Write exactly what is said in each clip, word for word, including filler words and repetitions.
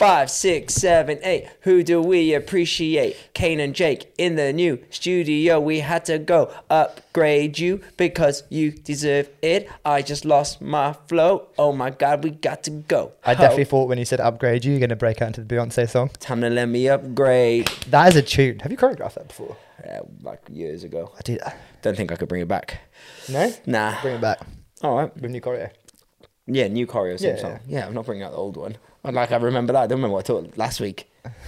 Five, six, seven, eight. Who do we appreciate? Kane and Jake in the new studio. We had to go upgrade you because you deserve it. I just lost my flow. Oh my God, we got to go. I definitely thought when you said upgrade you, you're going to break out into the Beyonce song. Time to let me upgrade. That is a tune. Have you choreographed that before? Yeah, like years ago. I do that. Don't think I could bring it back. No? Nah. Bring it back. All right. With new choreo. Yeah, new choreo, same Yeah, song. Yeah. yeah, I'm not bringing out the old one. Like, I remember that. I don't remember what I taught last week.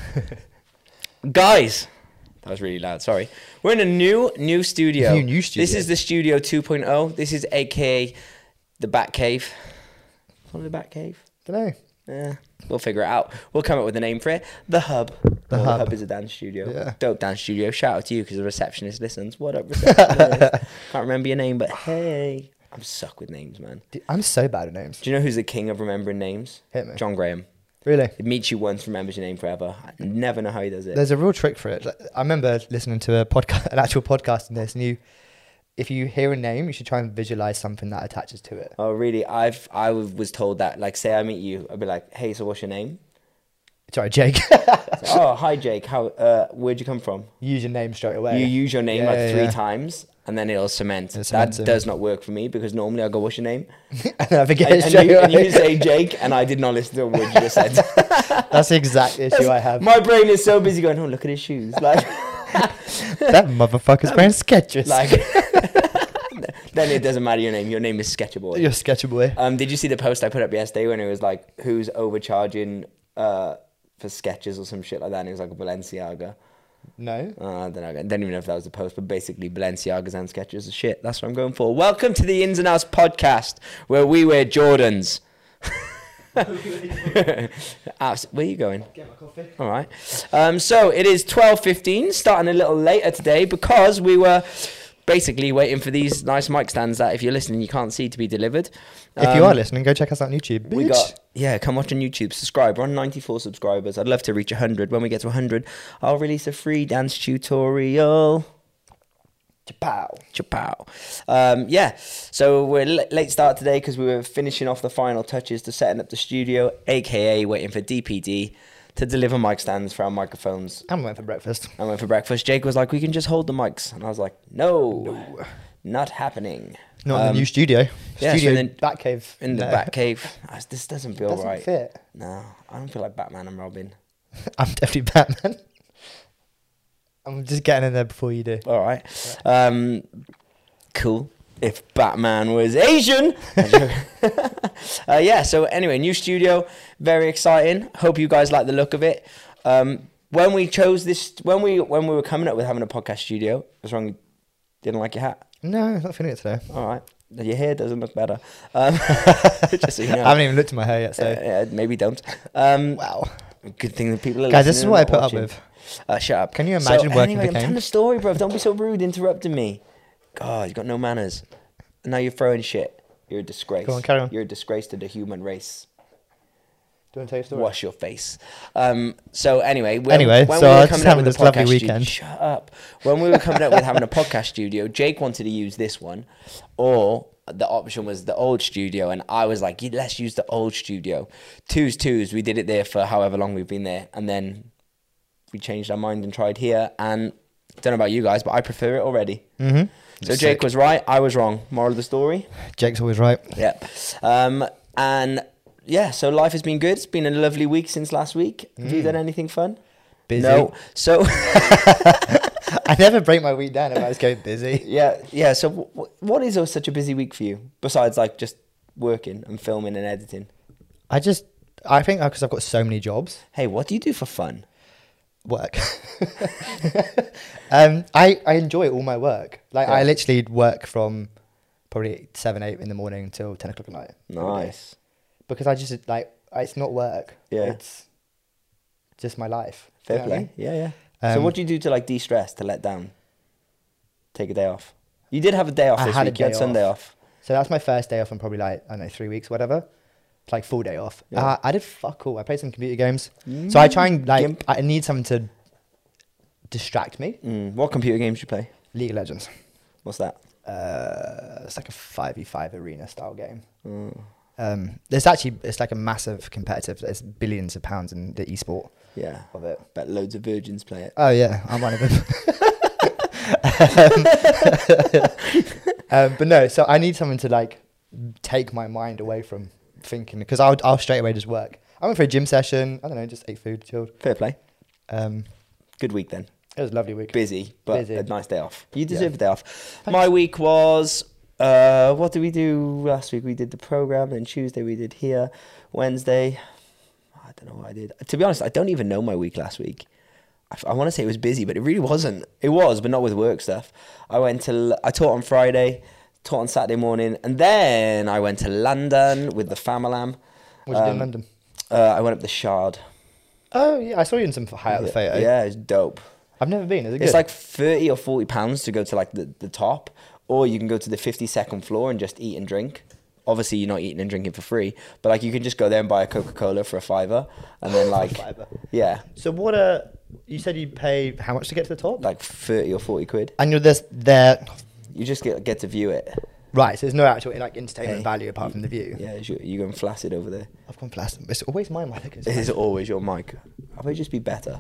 Guys, that was really loud. Sorry. We're in a new, new studio. New, new studio. This is the Studio two point oh. This is A K A the Bat Cave. Call it the Bat Cave? Don't know. Yeah, we'll figure it out. We'll come up with a name for it. The Hub. The Well, Hub. The Hub is a dance studio. Yeah. Dope dance studio. Shout out to you because the receptionist listens. What up, receptionist? Can't remember your name, but hey. I'm suck with names, man. Dude, I'm so bad at names. Do you know who's the king of remembering names? Hit me. John Graham. Really? It meets you once, remembers your name forever. I never know how he does it. There's a real trick for it. Like, I remember listening to a podcast, an actual podcast in this, and you, if you hear a name, you should try and visualize something that attaches to it. Oh, really? I've I was told that. Like, say I meet you, I'd be like, "Hey, so what's your name?" Sorry, Jake. Oh, hi, Jake. How? Uh, where'd you come from? Use your name straight away. You use your name Yeah, like yeah, three yeah. times, and then it'll cement. It that cements it. does not work for me because normally I go, "What's your name?" and I forget And, it and, straight you, and you away. say Jake, and I did not listen to a word you just said. That's the exact issue I have. My brain is so busy going, "Oh, look at his shoes!" Like That motherfucker's wearing Skechers. like. Then it doesn't matter your name. Your name is Sketcher Boy. You're Sketcher Boy. Um, did you see the post I put up yesterday when it was like, who's overcharging uh, for sketches or some shit like that? And it was like a Balenciaga. No. Uh, I don't know. I don't even know if that was the post, but basically Balenciagas and sketches are shit. That's what I'm going for. Welcome to the Ins and Outs podcast, where we wear Jordans. Abs- Where are you going? Get my coffee. All right. Um, so it is twelve fifteen, starting a little later today because we were basically waiting for these nice mic stands that if you're listening you can't see to be delivered. If you Um, are listening, go check us out on YouTube. We bitch. got, yeah, come watch on YouTube. Subscribe. We're on ninety-four subscribers. I'd love to reach one hundred. When we get to one hundred, I'll release a free dance tutorial. Chapow. Chapow. Um, yeah, so we're l- late start today because we were finishing off the final touches to setting up the studio, aka waiting for D P D to deliver mic stands for our microphones. I'm waiting for breakfast. I went for breakfast. Jake was like, we can just hold the mics. And I was like, no, not happening. Not in Um, the new studio. yeah, so Studio then- Batcave. In the No. Bat Cave. Ah, This doesn't feel Doesn't right. fit. No, I don't feel like Batman and Robin. I'm definitely Batman. I'm just getting in there before you do. All right. Um, cool. If Batman was Asian. uh, yeah, so anyway, new studio. Very exciting. Hope you guys like the look of it. Um, when we chose this, when we when we were coming up with having a podcast studio, what's wrong? You didn't like your hat? No, I'm not feeling it today. All right. Your hair doesn't look better. Um, just so you know. I haven't even looked at my hair yet, so. Uh, yeah, maybe don't. Um, Wow. Good thing that people are Guys, this is listening what I and put not up watching. with. Uh, shut up. Can you imagine so, working anyway, for I'm Kane? telling the story, bro. Don't be so rude interrupting me. God, you've got no manners. And now you're throwing shit. You're a disgrace. Go on, carry on. You're a disgrace to the human race. Do you want to tell your story? Wash your face. Um, so anyway, when, Anyway, when so we I were was coming just up having with the this lovely podcast stu- weekend. Shut up. When we were coming up with having a podcast studio, Jake wanted to use this one, or the option was the old studio, and I was like, "Yeah, let's use the old studio. Twos, twos. We did it there for however long we've been there, and then we changed our mind and tried here. And I don't know about you guys, but I prefer it already. Mm-hmm. So Jake was right, I was wrong. Moral of the story. Jake's always right. Yeah. Um, and yeah, so life has been good. It's been a lovely week since last week. Have you done anything fun? Busy. No. So I never break my week down if I was going busy. yeah, yeah. So w- what is a, such a busy week for you besides like just working and filming and editing? I just, I think because I've got so many jobs, Hey, what do you do for fun? work. um, I, I enjoy all my work. Like, Yeah. I literally work from probably seven, eight in the morning until ten o'clock at night. every day. Nice. Because I just, like, it's not work. Yeah. It's just my life. Do Fair you know what I play. mean? Yeah, yeah. so Um, what do you do to like de-stress, to let down? Take a day off. You did have a day off I this had a week. You had day Sunday off. off. So that's my first day off in probably like, I don't know, three weeks or whatever. It's like full day off. Yeah. Uh, I did fuck all. I played some computer games. So I try and like, Gimp. I need something to distract me. Mm. What computer games do you play? League of Legends. What's that? Uh, it's like a five v five arena style game. Mm. Um, there's actually it's like a massive competitive. There's billions of pounds in the esport Yeah. of it. Bet loads of virgins play it. Oh yeah, I'm one of them. um, um, but no, so I need something to like take my mind away from thinking because I'll I'll straight away just work. I went for a gym session. I don't know, just ate food, chilled. Fair play. Um, Good week then. it was a lovely week. Busy, but Busy. a nice day off. You deserve Yeah. a day off. My week was, uh, what did we do last week? We did the program, and Tuesday we did here. Wednesday, I don't know what I did. To be honest, I don't even know my week last week. I, I want to say it was busy, but it really wasn't. It was, but not with work stuff. I went to, I taught on Friday, taught on Saturday morning, and then I went to London with the Famalam. What did you do in Um, London? Uh, I went up the Shard. Oh yeah, I saw you in some high out the photo. Yeah, it's dope. I've never been. Is it good? It's like thirty or forty pounds to go to like the, the top, or you can go to the fifty-second floor and just eat and drink. Obviously, you're not eating and drinking for free, but like you can just go there and buy a Coca-Cola for a fiver, and then like, Fiver. yeah, So what? Uh, you said you pay how much to get to the top? like thirty or forty quid. And you're this there, You just get get to view it. right? So there's no actual like entertainment Hey, value apart from the view. Yeah, you're, you're going flaccid over there. I've gone plastic. It's always my mic. It is always your mic. How about just be better?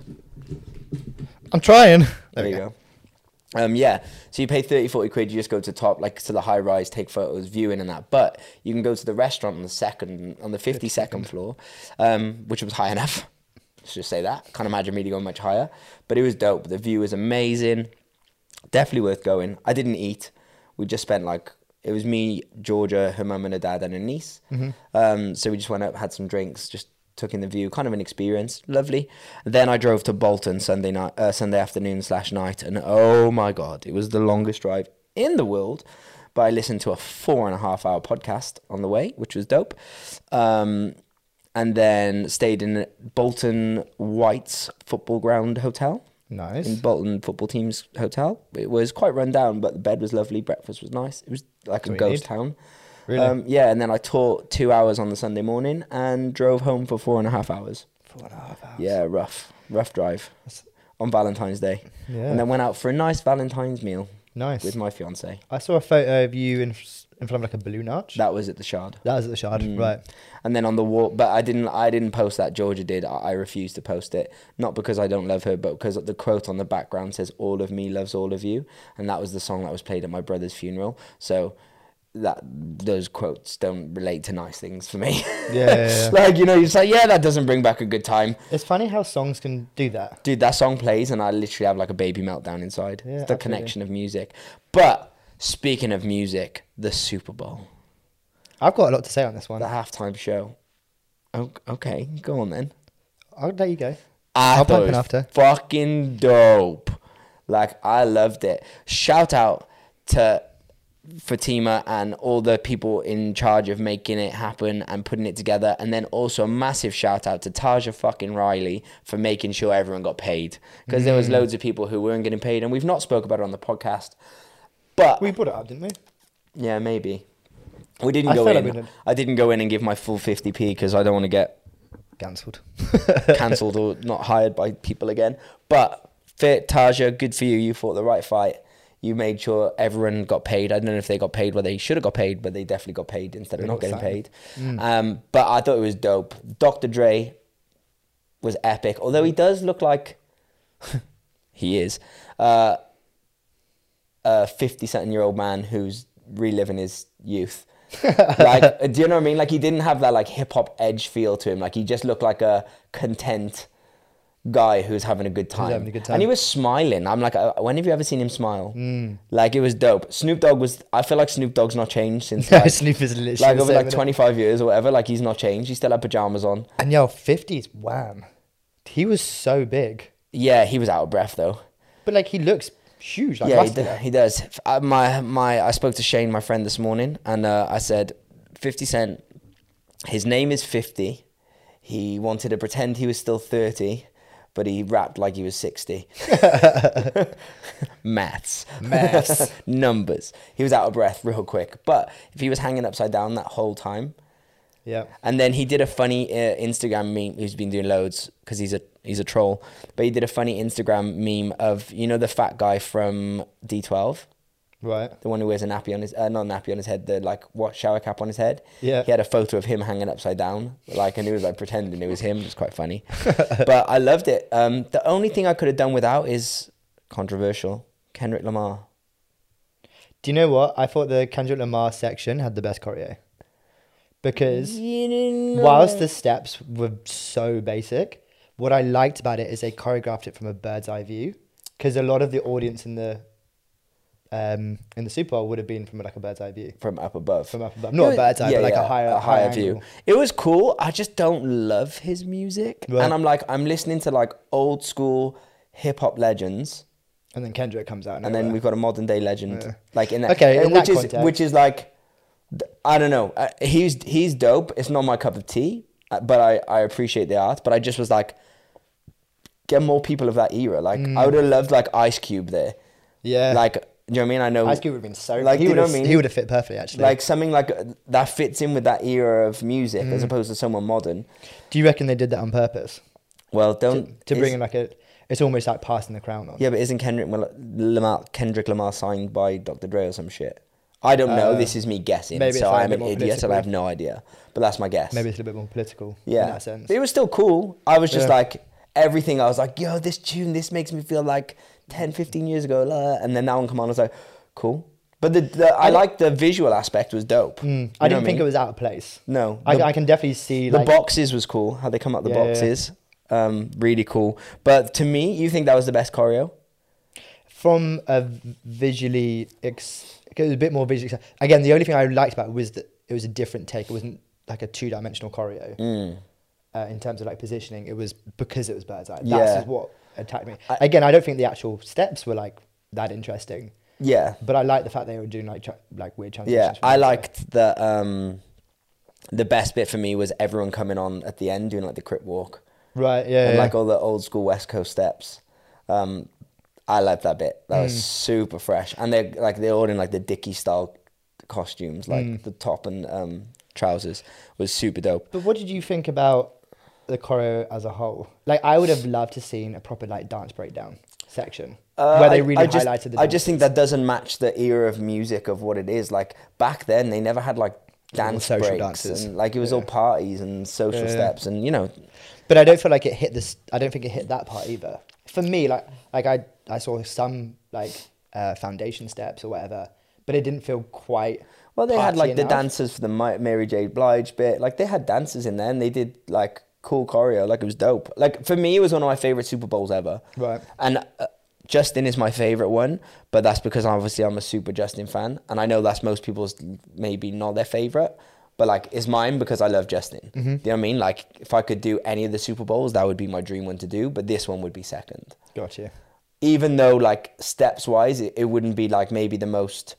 I'm trying. There, you go. Um, yeah, so you pay thirty, forty quid, you just go to the top, like to the high rise, take photos, viewing and that. But you can go to the restaurant on the second, on the fifty-second floor, um, which was high enough. Let's just say that. Can't imagine me going much higher. But it was dope. The view was amazing. Definitely worth going. I didn't eat. We just spent like, it was me, Georgia, her mum and her dad and her niece. Mm-hmm. Um, so we just went up, had some drinks, just took in the view, kind of an experience, lovely. Then I drove to Bolton Sunday night, uh, Sunday afternoon slash night, and oh my god, it was the longest drive in the world. But I listened to a four and a half hour podcast on the way, which was dope. Um, and then stayed in Bolton White's football ground hotel. Nice. In Bolton football team's hotel. It was quite run down, but the bed was lovely. Breakfast was nice. It was like That's a what you ghost need. town. Really? Um, yeah, and then I taught two hours on the Sunday morning and drove home for four and a half hours. Four and a half hours. Yeah, rough, rough drive on Valentine's Day. Yeah. And then went out for a nice Valentine's meal Nice. with my fiance. I saw a photo of you in in front of like a balloon arch. That was at the Shard. That was at the Shard, Mm. right? And then on the wall, but I didn't. I didn't post that. Georgia did. I, I refused to post it, not because I don't love her, but because the quote on the background says "All of me loves all of you," and that was the song that was played at my brother's funeral. So that those quotes don't relate to nice things for me. Yeah, yeah, yeah. Like, you know, you say, yeah, that doesn't bring back a good time. It's funny how songs can do that. Dude, that song plays and I literally have like a baby meltdown inside. Yeah, It's the absolutely. connection of music. But speaking of music, the Super Bowl, I've got a lot to say on this one. the halftime show. Oh, okay, go on then. I'll let you go. I I'll thought pump it in was after. fucking dope. Like, I loved it. Shout out to Fatima and all the people in charge of making it happen and putting it together. And then also a massive shout out to Taja fucking Riley for making sure everyone got paid. Because there was loads of people who weren't getting paid. And we've not spoke about it on the podcast. But, We put it up, didn't we? yeah, maybe. We didn't I go feel like in. we did. I didn't go in and give my full fifty p because I don't want to get Cancelled. cancelled or not hired by people again. But fit Taja, good for you. You fought the right fight. You made sure everyone got paid. I don't know if they got paid where they should have got paid, but they definitely got paid instead of They not got getting signed. paid. Um, but I thought it was dope. Doctor Dre was epic, although he does look like he is uh, a fifty-something-year-old man who's reliving his youth. Like, do you know what I mean? Like, he didn't have that like hip hop edge feel to him. Like, he just looked like a content guy who's having a good time. having a good time. And he was smiling. I'm like, uh, when have you ever seen him smile? Mm. Like, it was dope. Snoop Dogg was. I feel like Snoop Dogg's not changed since No, like, Snoop is literally like the over same, like innit? twenty-five years or whatever. Like, he's not changed. He still had pajamas on. And yo, fifties, wham. He was so big. Yeah, he was out of breath though. But like he looks huge. Like Yeah, he, muscular. d- he does. Uh, my my, I spoke to Shane, my friend, this morning, and uh, I said, fifty Cent. His name is fifty. He wanted to pretend he was still thirty, but he rapped like he was sixty. Maths, Maths. numbers. He was out of breath real quick. But if he was hanging upside down that whole time, Yeah. and then he did a funny uh, Instagram meme. He's been doing loads because he's a he's a troll. But he did a funny Instagram meme of, you know, the fat guy from D twelve. Right. The one who wears a nappy on his, uh, not nappy on his head, the like what shower cap on his head. Yeah. He had a photo of him hanging upside down, like, and he was like pretending it was him. It was quite funny, but I loved it. Um, the only thing I could have done without is controversial. Kendrick Lamar. Do you know what? I thought the Kendrick Lamar section had the best choreo. Because whilst the steps were so basic, what I liked about it is they choreographed it from a bird's eye view. Because a lot of the audience in the um, in the Super Bowl would have been from like a bird's eye view. From up above. From up above. Not a bird's eye, yeah, but like yeah, a higher, a higher higher view. angle. It was cool. I just don't love his music. Right. And I'm like, I'm listening to like old school hip hop legends. And then Kendrick comes out. And then we've got a modern day legend. Yeah. Like in that, Okay, in which that is context. which is like, I don't know. Uh, he's he's dope. It's not my cup of tea, uh, but I, I appreciate the art. But I just was like, get more people of that era. Like Mm. I would have loved like Ice Cube there. Yeah. Like, do you know what I mean? I know Ice Cube would have been so... Like, he you would know have, what I mean? He would have fit perfectly, actually. like something like uh, that fits in with that era of music Mm. as opposed to someone modern. Do you reckon they did that on purpose? Well, To, don't to bring is- in like a... It's almost like passing the crown on. Yeah, but isn't Kendrick Lamar Kendrick Lamar signed by Doctor Dre or some shit? I don't know. Uh, this is me guessing. maybe it's So like a I'm bit an more idiot and I political. have no idea. But that's my guess. Maybe it's a little bit more political Yeah. in that sense. It was still cool. I was just Yeah. like, everything. I was like, yo, this tune, this makes me feel like ten, fifteen years ago. la. And then that one come on, I was like, cool. But the, the I, I- like the visual aspect was dope. Mm, You I know didn't what think mean? it was out of place. No. I, The- I can definitely see The like... boxes was cool. How they come up the Yeah, yeah, yeah. boxes. Um, really cool. But to me, you think that was the best choreo? From a visually... Ex- it was a bit more visually... Again, the only thing I liked about it was that it was a different take. It wasn't like a two-dimensional choreo. Mm. Uh, in terms of like positioning, it was because it was bird's eye. That's Yeah. just what attacked me. I- Again, I don't think the actual steps were like that interesting, Yeah. but I like the fact they were doing like tra- like weird transitions. Yeah. from I bird's eye. liked the um, the best bit for me was everyone coming on at the end doing like the crip walk Right, yeah, and yeah. like all the old school West Coast steps. Um, I liked that bit. That was Mm. super fresh, and they're like they're all in like the Dickie style costumes, like Mm. the top and um, trousers was super dope. But what did you think about the choreo as a whole? Like, I would have loved to seen a proper like dance breakdown section Uh, where they I- really I just, highlighted the. I just think dances. that doesn't match the era of music of what it is. Like back then, they never had like dance social breaks dances. and like it was all Yeah. parties and social Yeah, yeah. steps and you know. But I don't feel like it hit this. I don't think it hit that part either. For me, like like I I saw some like uh, foundation steps or whatever, but it didn't feel quite. Well, they had party like the enough. dancers for the Ma- Mary J. Blige bit. Like they had dancers in there and they did like cool choreo. Like it was dope. Like for me, it was one of my favorite Super Bowls ever. Right. And uh, Justin is my favorite one, but that's because obviously I'm a super Justin fan, and I know that's most people's maybe not their favorite, but like it's mine because I love Justin. Mhm. Do you know what I mean? Like if I could do any of the Super Bowls, that would be my dream one to do, but this one would be second. Gotcha. Even though like steps wise, it, it wouldn't be like maybe the most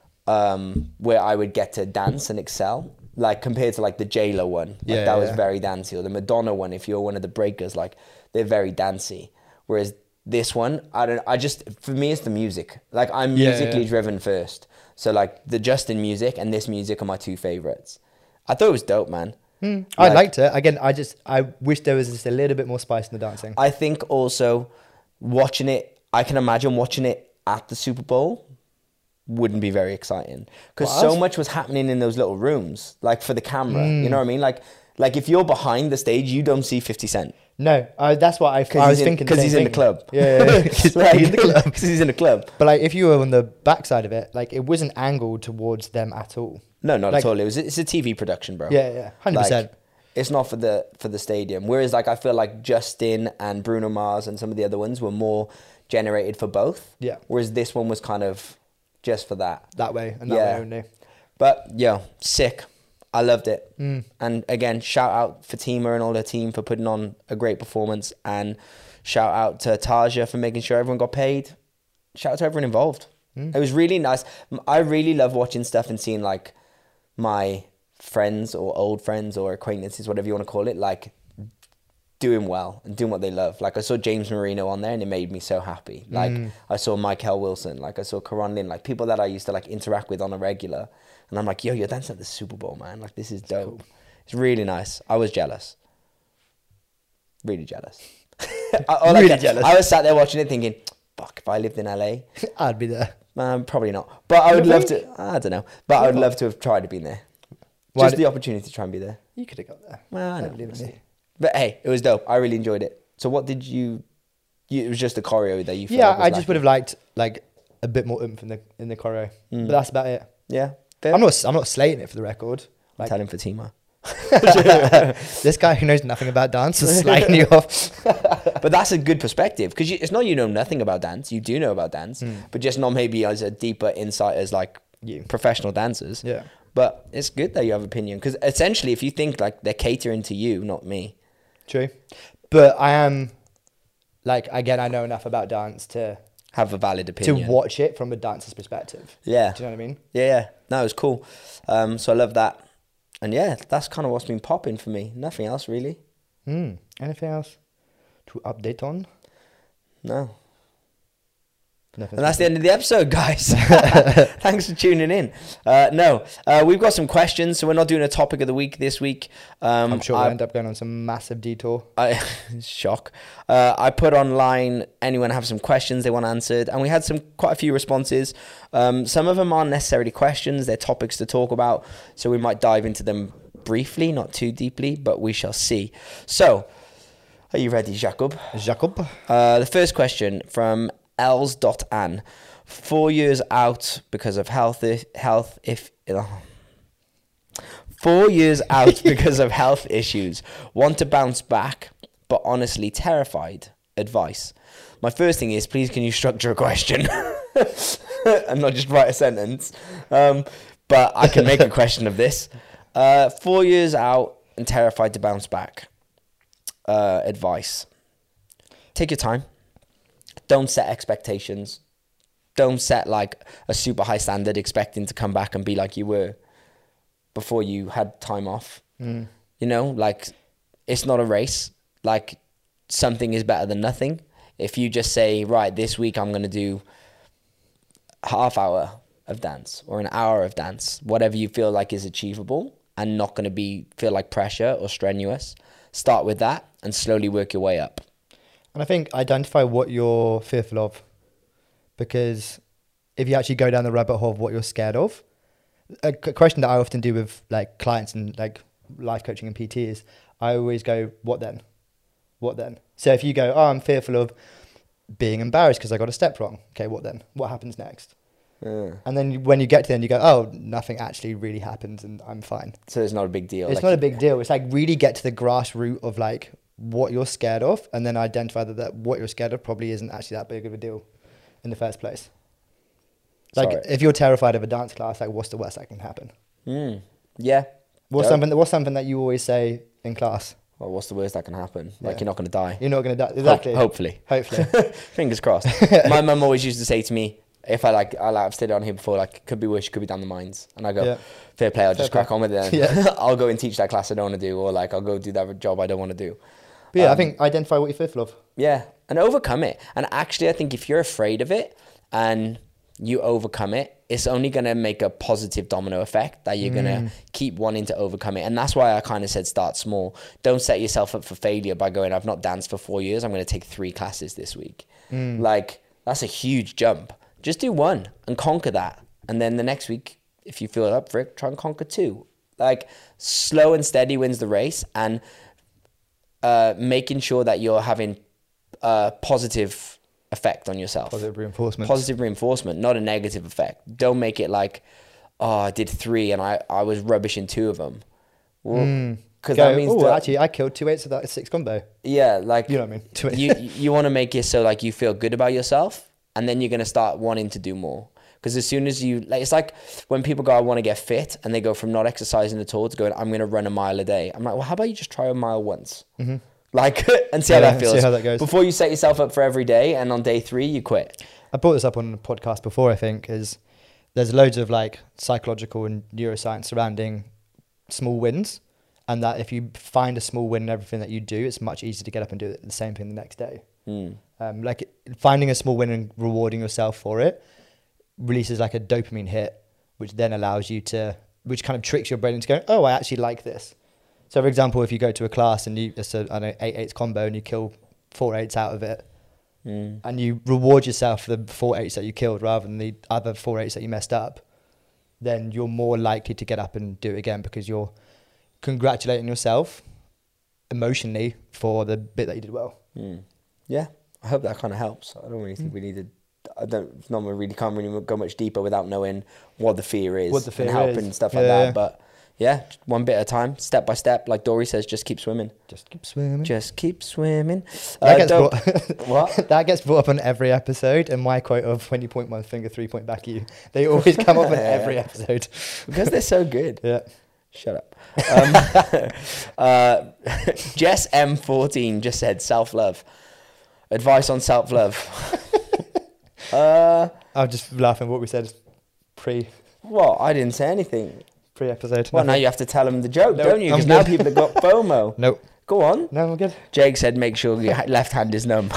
um, where I would get to dance and excel. Like compared to like the J Lo one, like Yeah, that was yeah. very dancey. Or the Madonna one, if you're one of the breakers, like they're very dancey. Whereas this one, I don't. I just for me, it's the music. Like I'm Yeah, musically yeah. driven first. So like the Justin music and this music are my two favorites. I thought it was dope, man. Mm, I Like- liked it. Again, I just I wish there was just a little bit more spice in the dancing. I think also watching it, I can imagine watching it at the Super Bowl wouldn't be very exciting because Well, so that's- much was happening in those little rooms, like for the camera. You Mm. know what I mean? Like, like if you're behind the stage, you don't see fifty Cent No, I, that's what I, because I was he's in, thinking. the 'cause same he's in the thing. club. Yeah, yeah, yeah. He's Like, in the club. because he's in the club. But like, if you were on the backside of it, like it wasn't angled towards them at all. No, not Like- at all. It was it's a T V production, bro. Yeah, yeah, hundred percent. Like, it's not for the for the stadium. Whereas like I feel like Justin and Bruno Mars and some of the other ones were more generated for both. Yeah. Whereas this one was kind of just for that. That way and that Yeah. way only. But yo, sick. I loved it. Mm. And again, shout out Fatima and all her team for putting on a great performance, and shout out to Taja for making sure everyone got paid. Shout out to everyone involved. Mm. It was really nice. M- I really love watching stuff and seeing like my friends or old friends or acquaintances, whatever you want to call it, like doing well and doing what they love. Like I saw James Marino on there and it made me so happy. Like Mm. I saw Michael Wilson, like I saw Karan Lin, like people that I used to like interact with on a regular. And I'm like, yo, you're dancing at the Super Bowl, man. Like this is dope. cool. It's really nice. I was jealous. Really jealous. I, all I Really kept- jealous. I was sat there watching it thinking, fuck, if I lived in L A, I'd be there. Um, probably not. But I You would love think? to. I don't know. But I would Why love to have tried to be there. Why Just did- the opportunity to try and be there. You could have got there. Well, I I know. believe in we'll you. see. But hey, it was dope. I really enjoyed it. So what did you? you it was just the choreo that you. Felt Yeah, like was I just would lacking. have liked like a bit more oomph in the in the choreo, Mm. but that's about it. Yeah. Fair. I'm not I'm not slating it for the record. I'm Like telling Fatima. this guy who knows nothing about dance is slating you off. But that's a good perspective because it's not you know nothing about dance. You do know about dance, Mm. but just not maybe as a deeper insight as like You. professional dancers. Yeah. But it's good that you have opinion because essentially, if you think like they're catering to you, not me. True. But I am like again I know enough about dance to Have a valid opinion. to watch it from a dancer's perspective. Yeah. Do you know what I mean? Yeah, yeah. No, it was cool. Um, so I love that. And yeah, that's kind of what's been popping for me. Nothing else really. Hmm. Anything else to update on? No. Nothing. And that's the end of the episode, guys. Thanks for tuning in. Uh, no, uh, we've got some questions, so we're not doing a topic of the week this week. Um, I'm sure I, we'll end up going on some massive detour. I shock. Uh, I put online anyone have some questions they want answered, and we had some quite a few responses. Um, some of them aren't necessarily questions; they're topics to talk about. So we might dive into them briefly, not too deeply, but we shall see. So, are you ready, Jacob? Jacob. Uh, the first question from Els.An. Four years out because of health. Health if. Oh. Four years out because of health issues. Want to bounce back, but honestly terrified. Advice. My first thing is, please can you structure a question and not just write a sentence. Um, but I can make a question of this. Uh, four years out and terrified to bounce back. Uh, advice. Take your time. Don't set expectations. Don't set like a super high standard expecting to come back and be like you were before you had time off. Mm. You know, like it's not a race. Like something is better than nothing. If you just say, right, this week I'm going to do half hour of dance or an hour of dance, whatever you feel like is achievable and not going to be feel like pressure or strenuous, start with that and slowly work your way up. And I think identify what you're fearful of, because if you actually go down the rabbit hole of what you're scared of, a c- question that I often do with like clients and like life coaching and P T is I always go, what then? What then? So if you go, oh, I'm fearful of being embarrassed because I got a step wrong. Okay, what then? What happens next? Yeah. And then you- when you get to the end, you go, oh, nothing actually really happens and I'm fine. So it's not a big deal. It's like, not a big deal. It's like really get to the grassroots of like what you're scared of and then identify that, that what you're scared of probably isn't actually that big of a deal in the first place. Like Sorry. if you're terrified of a dance class, like what's the worst that can happen? Mm. Yeah. What's Dope. something, what's something that you always say in class? Well, what's the worst that can happen? Like Yeah. you're not going to die. You're not going to die. Exactly. Ho- hopefully. Hopefully. Fingers crossed. My mum always used to say to me, if I like, I like, I've stayed on here before, like, could be worse, could be down the mines. And I go, Yeah. fair play, I'll Fair just play. crack on with it then. Yeah. I'll go and teach that class I don't want to do, or like, I'll go do that job I don't want to do. But yeah, I Um, think identify what you're fearful of. Yeah, and overcome it. And actually, I think if you're afraid of it and you overcome it, it's only going to make a positive domino effect that you're going to keep wanting to overcome it. And that's why I kind of said start small. Don't set yourself up for failure by going, I've not danced for four years. I'm going to take three classes this week. Mm. Like, that's a huge jump. Just do one and conquer that. And then the next week, if you feel up for it, try and conquer two. Like, slow and steady wins the race. And uh, making sure that you're having a positive effect on yourself. Positive reinforcement. Positive reinforcement, not a negative effect. Don't make it like, oh, I did three and I, I was rubbish in two of them. Well, Mm. because Go, that means oh, that, actually, I killed two eights of that six combo. yeah, like You know what I mean? Two eights. you you want to make it so like you feel good about yourself, and then you're gonna start wanting to do more. Because as soon as you like, it's like when people go, I want to get fit, and they go from not exercising at all to going, I'm gonna run a mile a day. I'm like, well, how about you just try a mile once, Mm-hmm. like, and see how Yeah, that see feels. how that goes. Before you set yourself up for every day, and on day three you quit. I brought this up on a podcast before, I think, is there's loads of like psychological and neuroscience surrounding small wins, and that if you find a small win in everything that you do, it's much easier to get up and do the same thing the next day. Mm. Um, like finding a small win and rewarding yourself for it releases like a dopamine hit, which then allows you to, which kind of tricks your brain into going, oh, I actually like this. So for example, if you go to a class and you, it's a, I don't know, eight eights combo and you kill four eights out of it, Mm. and you reward yourself for the four eights that you killed rather than the other four eights that you messed up, then you're more likely to get up and do it again because you're congratulating yourself emotionally for the bit that you did well. Mm. Yeah, I hope that kind of helps. I don't really think mm. we need to. I don't. No one really can't really go much deeper without knowing what the fear is, what the fear and help is. and stuff yeah, like that. Yeah. But yeah, one bit at a time, step by step. Like Dory says, just keep swimming. Just keep swimming. Just keep swimming. That, Uh, gets, don't- brought, what? that gets brought up on every episode, and my quote of when you point one finger, three point back at you. They always come up in every episode. Because they're so good. Yeah. Shut up. Um, uh, Jess M fourteen just said self-love. Advice on self-love. uh, I'm just laughing at what we said pre what? I didn't say anything. pre episode. Well, now you have to tell them the joke, No, don't you? Because I'm now good. people have got FOMO. Nope. Go on. No, I'm good. Jake said, make sure your left hand is numb.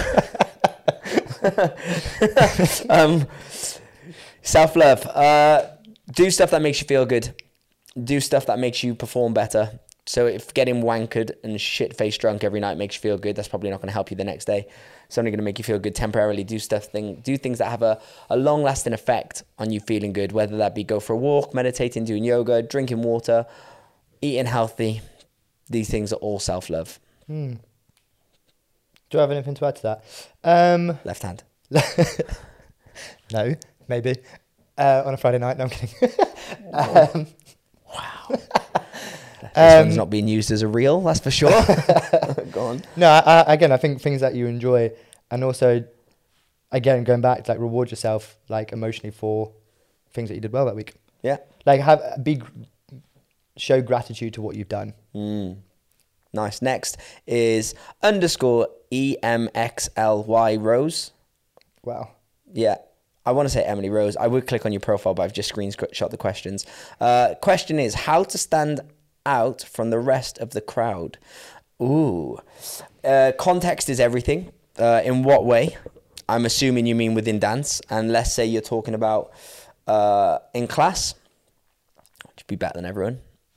um, self-love. Uh, do stuff that makes you feel good. Do stuff that makes you perform better. So if getting wankered and shit-faced drunk every night makes you feel good, that's probably not going to help you the next day. It's only going to make you feel good temporarily. Do stuff, thing, do things that have a, a long-lasting effect on you feeling good, whether that be go for a walk, meditating, doing yoga, drinking water, eating healthy. These things are all self-love. Hmm. Do I have anything to add to that? Um, Left hand. no, maybe. Uh, on a Friday night. No, I'm kidding. um, wow. This um, one's not being used as a reel, that's for sure. Go on. No, I, I, again, I think things that you enjoy, and also, again, going back to like reward yourself, like emotionally for things that you did well that week. Yeah. Like have be show gratitude to what you've done. Mm. Nice. Next is underscore E M X L Y Rose. Wow. Yeah. I want to say Emily Rose. I would click on your profile, but I've just screenshot the questions. Uh, question is how to stand out from the rest of the crowd. Ooh. Uh, context is everything. Uh, in what way? I'm assuming you mean within dance. And let's say you're talking about uh, in class. Just be better than everyone.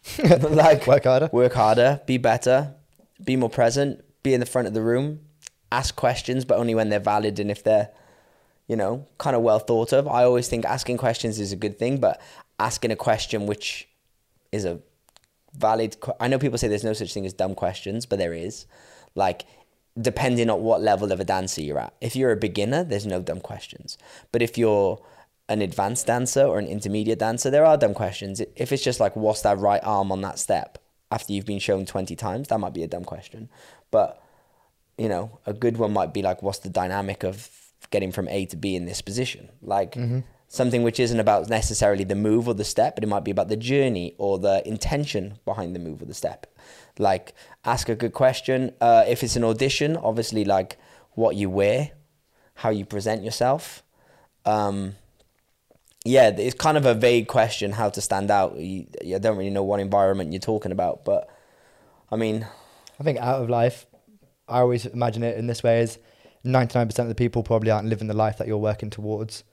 Like work harder. Work harder. Be better. Be more present. Be in the front of the room. Ask questions, but only when they're valid and if they're, you know, kind of well thought of. I always think asking questions is a good thing, but asking a question which is a valid... I know people say there's no such thing as dumb questions, but there is. Like, depending on what level of a dancer you're at. If you're a beginner, there's no dumb questions. But if you're an advanced dancer or an intermediate dancer, there are dumb questions. If it's just like, what's that right arm on that step after you've been shown twenty times, that might be a dumb question. But, you know, a good one might be like, what's the dynamic of getting from A to B in this position? Like mm-hmm. something which isn't about necessarily the move or the step, but it might be about the journey or the intention behind the move or the step. Like, ask a good question. Uh, if it's an audition, obviously, like, what you wear, how you present yourself. Um, yeah, it's kind of a vague question, how to stand out. You, you don't really know what environment you're talking about, but, I mean... I think out of life, I always imagine it in this way is ninety-nine percent of the people probably aren't living the life that you're working towards.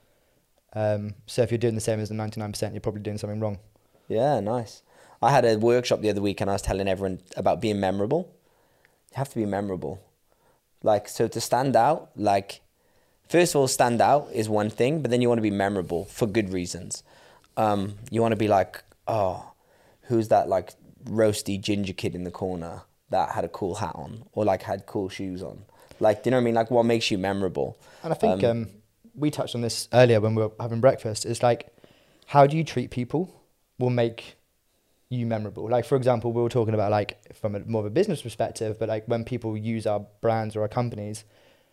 Um, so if you're doing the same as the ninety-nine percent, you're probably doing something wrong. Yeah, nice. I had a workshop the other week and I was telling everyone about being memorable. You have to be memorable. Like, so to stand out, like, first of all, stand out is one thing, but then you want to be memorable for good reasons. Um, you want to be like, oh, who's that, like, roasty ginger kid in the corner that had a cool hat on or, like, had cool shoes on? Like, do you know what I mean? Like, what makes you memorable? And I think um, um, we touched on this earlier when we were having breakfast. It's like, how do you treat people will make you memorable. Like, for example, we were talking about, like, from a more of a business perspective, but, like, when people use our brands or our companies,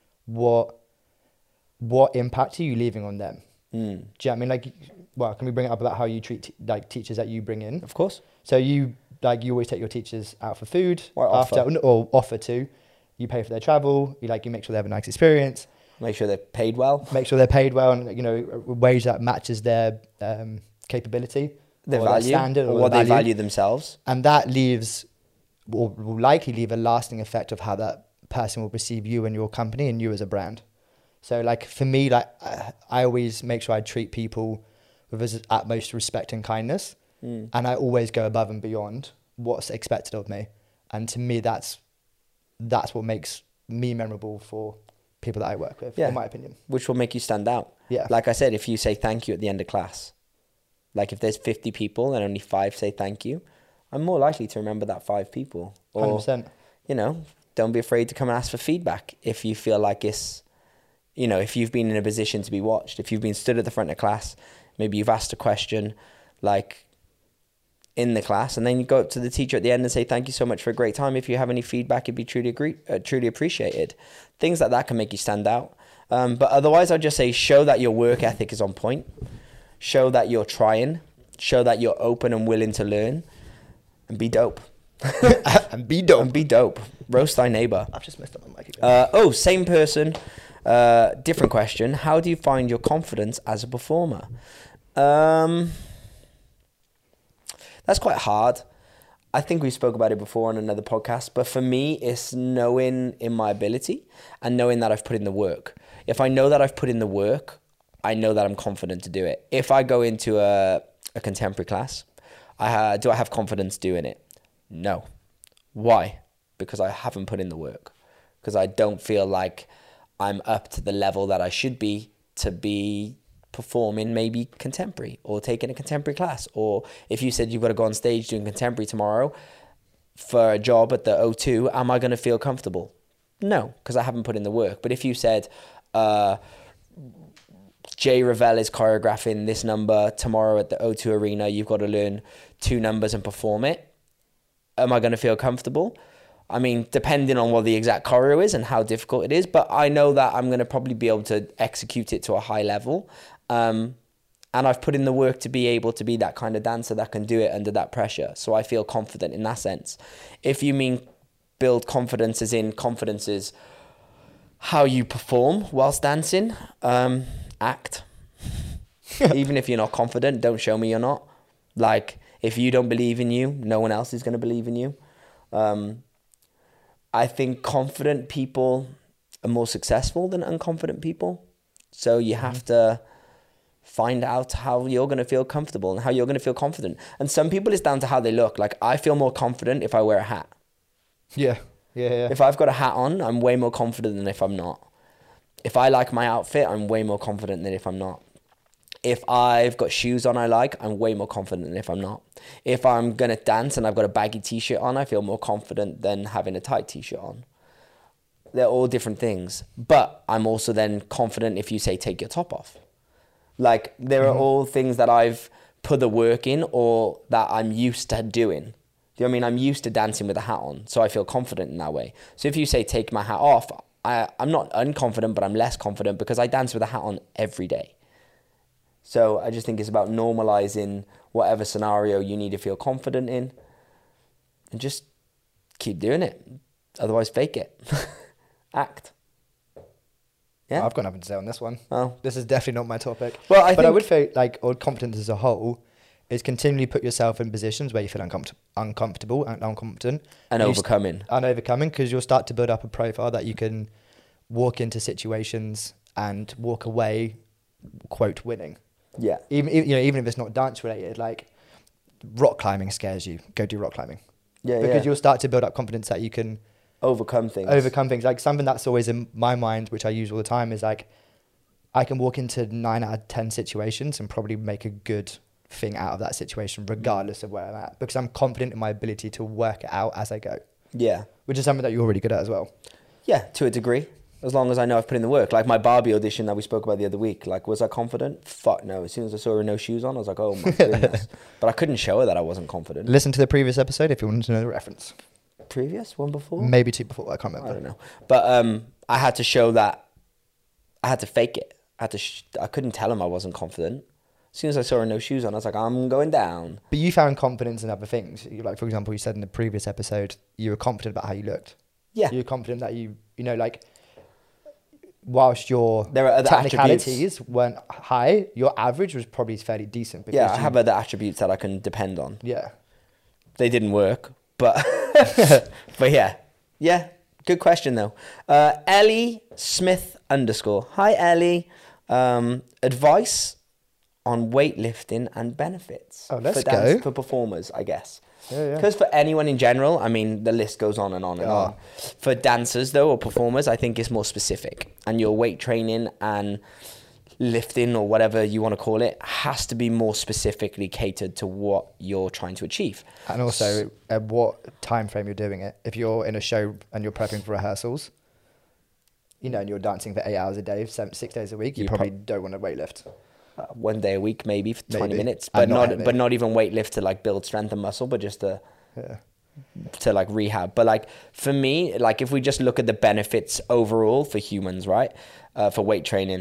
what what impact are you leaving on them? Mm. Do you know what I mean? Like, well, can we bring it up about how you treat, like, teachers that you bring in? Of course. So you, like, you always take your teachers out for food. Or after, offer. Or offer to. You pay for their travel. You, like, you make sure they have a nice experience. Make sure they're paid well. Make sure they're paid well and, you know, a wage that matches their um, capability. Their or value. their standard or, or what their they value. value themselves. And that leaves, or will likely leave a lasting effect of how that person will perceive you and your company and you as a brand. So, like, for me, like, I always make sure I treat people with his utmost respect and kindness. Mm. And I always go above and beyond what's expected of me. And to me, that's that's what makes me memorable for people that I work with, Yeah. in my opinion. Which will make you stand out. Yeah. Like I said, if you say thank you at the end of class, like if there's fifty people and only five say thank you, I'm more likely to remember that five people. Or, one hundred percent. you know, don't be afraid to come and ask for feedback if you feel like it's, you know, if you've been in a position to be watched, if you've been stood at the front of class, maybe you've asked a question like in the class, and then you go up to the teacher at the end and say, thank you so much for a great time. If you have any feedback, it'd be truly agree, uh, truly appreciated. Things like that can make you stand out. Um, but otherwise, I'd just say show that your work ethic is on point. Show that you're trying. Show that you're open and willing to learn. And be dope. And be dope. And be dope. Roast thy neighbor. I've just messed up my mic again. Uh, oh, same person. Uh, different question. How do you find your confidence as a performer? Um... That's quite hard. I think we spoke about it before on another podcast, but for me, it's knowing in my ability and knowing that I've put in the work. If I know that I've put in the work, I know that I'm confident to do it. If I go into a, a contemporary class, I ha- do I have confidence doing it? No. Why? Because I haven't put in the work. Because I don't feel like I'm up to the level that I should be to be performing maybe contemporary or taking a contemporary class. Or if you said you've got to go on stage doing contemporary tomorrow for a job at the O two, am I going to feel comfortable? No, because I haven't put in the work. But if you said uh, Jay Revell is choreographing this number tomorrow at the O two Arena, you've got to learn two numbers and perform it, am I going to feel comfortable? I mean, depending on what the exact choreo is and how difficult it is, but I know that I'm going to probably be able to execute it to a high level. Um, and I've put in the work to be able to be that kind of dancer that can do it under that pressure. So I feel confident in that sense. If you mean build confidence as in confidence is how you perform whilst dancing, um, act. Even if you're not confident, don't show me you're not. Like, if you don't believe in you, no one else is going to believe in you. Um, I think confident people are more successful than unconfident people. So you have to find out how you're going to feel comfortable and how you're going to feel confident. And some people, it's down to how they look. Like, I feel more confident if I wear a hat. Yeah, yeah, yeah. If I've got a hat on, I'm way more confident than if I'm not. If I like my outfit, I'm way more confident than if I'm not. If I've got shoes on I like, I'm way more confident than if I'm not. If I'm going to dance and I've got a baggy t-shirt on, I feel more confident than having a tight t-shirt on. They're all different things. But I'm also then confident if you say, take your top off. Like, there are mm-hmm. all things that I've put the work in or that I'm used to doing. Do you know what I mean? I'm used to dancing with a hat on, so I feel confident in that way. So if you say, take my hat off, I, I'm not unconfident, but I'm less confident because I dance with a hat on every day. So I just think it's about normalizing whatever scenario you need to feel confident in and just keep doing it. Otherwise, fake it. Act. Yeah, I've got nothing to say on this one. Oh. This is definitely not my topic. Well, I but think I would say, like, or confidence as a whole is continually put yourself in positions where you feel uncomfort- uncomfortable and incompetent. And, and overcoming. St- and overcoming, because you'll start to build up a profile that you can walk into situations and walk away, quote, winning. Yeah. Even, you know, even if it's not dance related, like rock climbing scares you, go do rock climbing. Yeah, Because yeah. you'll start to build up confidence that you can overcome things. Overcome things. Like, something that's always in my mind, which I use all the time, is like, I can walk into nine out of ten situations and probably make a good thing out of that situation, regardless of where I'm at, because I'm confident in my ability to work it out as I go. Yeah. Which is something that you're really good at as well. Yeah, to a degree. As long as I know I've put in the work. Like my Barbie audition that we spoke about the other week. Like, was I confident? Fuck no. As soon as I saw her no shoes on, I was like, oh my goodness. But I couldn't show her that I wasn't confident. Listen to the previous episode if you want to know the reference. Previous? One before? Maybe two before. I can't remember. I don't know. But um, I had to show that. I had to fake it. I had to. Sh- I couldn't tell him I wasn't confident. As soon as I saw her no shoes on, I was like, I'm going down. But you found confidence in other things. You, like, for example, you said in the previous episode, you were confident about how you looked. Yeah. You were confident that you, you know, like, whilst your there are other technicalities attributes. weren't high, your average was probably fairly decent. Because yeah, I you, have other attributes that I can depend on. Yeah. They didn't work, but but yeah. Yeah, good question though. Uh, Ellie Smith underscore. Hi Ellie. Um, advice on weightlifting and benefits. Oh, let's for dance, go. For performers, I guess. Yeah, yeah. Because for anyone in general, I mean, the list goes on and on and Yeah. on. For dancers, though, or performers, I think it's more specific. And your weight training and lifting, or whatever you want to call it, has to be more specifically catered to what you're trying to achieve. And also, at what time frame you're doing it. If you're in a show and you're prepping for rehearsals, you know, and you're dancing for eight hours a day, seven, six days a week, you, You probably prob- don't want to weightlift. Uh, one day a week, maybe for twenty Maybe. minutes, And but not not, heavy. but not even weightlift to like build strength and muscle, but just to Yeah. to like rehab. But like for me, like if we just look at the benefits overall for humans, right, uh, for weight training,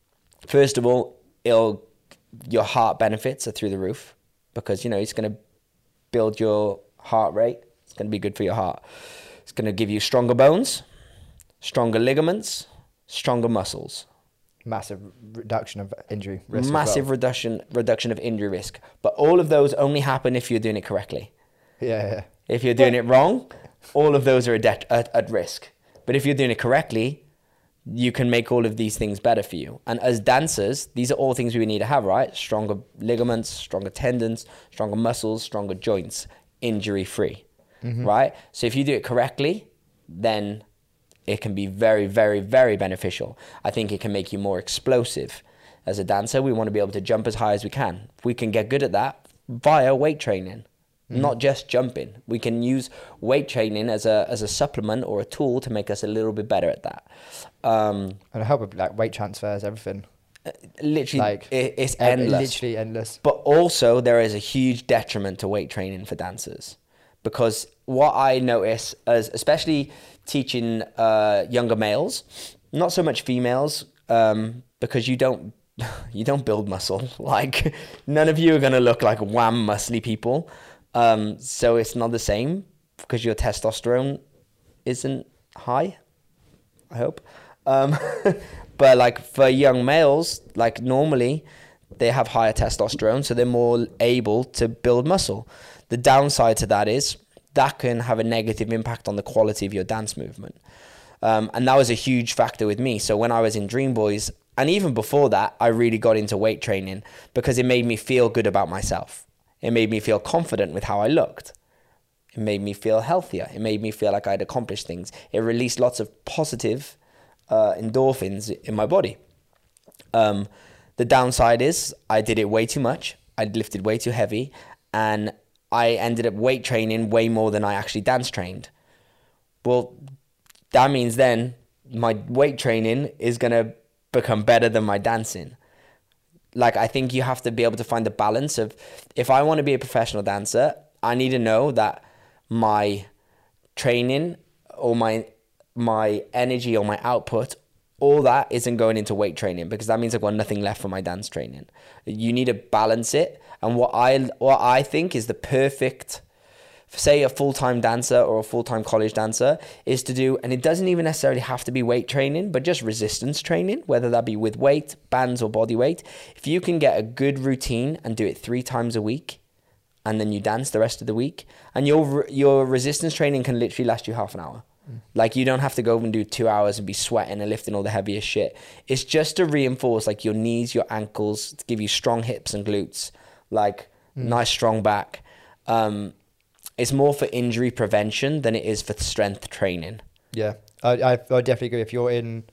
first of all, it'll your heart benefits are through the roof, because you know it's going to build your heart rate. It's going to be good for your heart. It's going to give you stronger bones, stronger ligaments, stronger muscles. Massive reduction of injury risk. as Massive well. reduction reduction of injury risk. But all of those only happen if you're doing it correctly. Yeah, yeah. If you're doing it wrong, all of those are at, at, at risk. But if you're doing it correctly, you can make all of these things better for you. And as dancers, these are all things we need to have, right? Stronger ligaments, stronger tendons, stronger muscles, stronger joints, injury-free, Mm-hmm. right? So if you do it correctly, then it can be very, very, very beneficial. I think it can make you more explosive. As a dancer, we want to be able to jump as high as we can. We can get good at that via weight training. Mm. Not just jumping. We can use weight training as a as a supplement or a tool to make us a little bit better at that. Um, And help with like weight transfers, everything. literally, Like, it, it's Eh, endless. Literally endless. But also, there is a huge detriment to weight training for dancers, because what I notice, as especially teaching uh, younger males, not so much females, um, because you don't you don't build muscle. Like none of you are gonna look like wham muscly people. Um, so it's not the same because your testosterone isn't high, I hope. Um, but like for young males, like normally they have higher testosterone, so they're more able to build muscle. The downside to that is that can have a negative impact on the quality of your dance movement. Um, and that was a huge factor with me. So when I was in Dream Boys, and even before that, I really got into weight training because it made me feel good about myself. It made me feel confident with how I looked. It made me feel healthier. It made me feel like I'd accomplished things. It released lots of positive uh, endorphins in my body. Um, the downside is I did it way too much. I lifted way too heavy. And I ended up weight training way more than I actually dance trained. Well, that means then my weight training is going to become better than my dancing. Like, I think you have to be able to find the balance of, if I want to be a professional dancer, I need to know that my training or my my energy or my output, all that isn't going into weight training, because that means I've got nothing left for my dance training. You need to balance it. And what I what I think is the perfect, say a full-time dancer or a full-time college dancer, is to do, and it doesn't even necessarily have to be weight training, but just resistance training, whether that be with weight, bands or body weight. If you can get a good routine and do it three times a week, and then you dance the rest of the week, and your your resistance training can literally last you half an hour. Mm. Like, you don't have to go and do two hours and be sweating and lifting all the heaviest shit. It's just to reinforce like your knees, your ankles, to give you strong hips and glutes, like mm. nice strong back. Um, It's more for injury prevention than it is for strength training. Yeah, I, I, I definitely agree. If you're in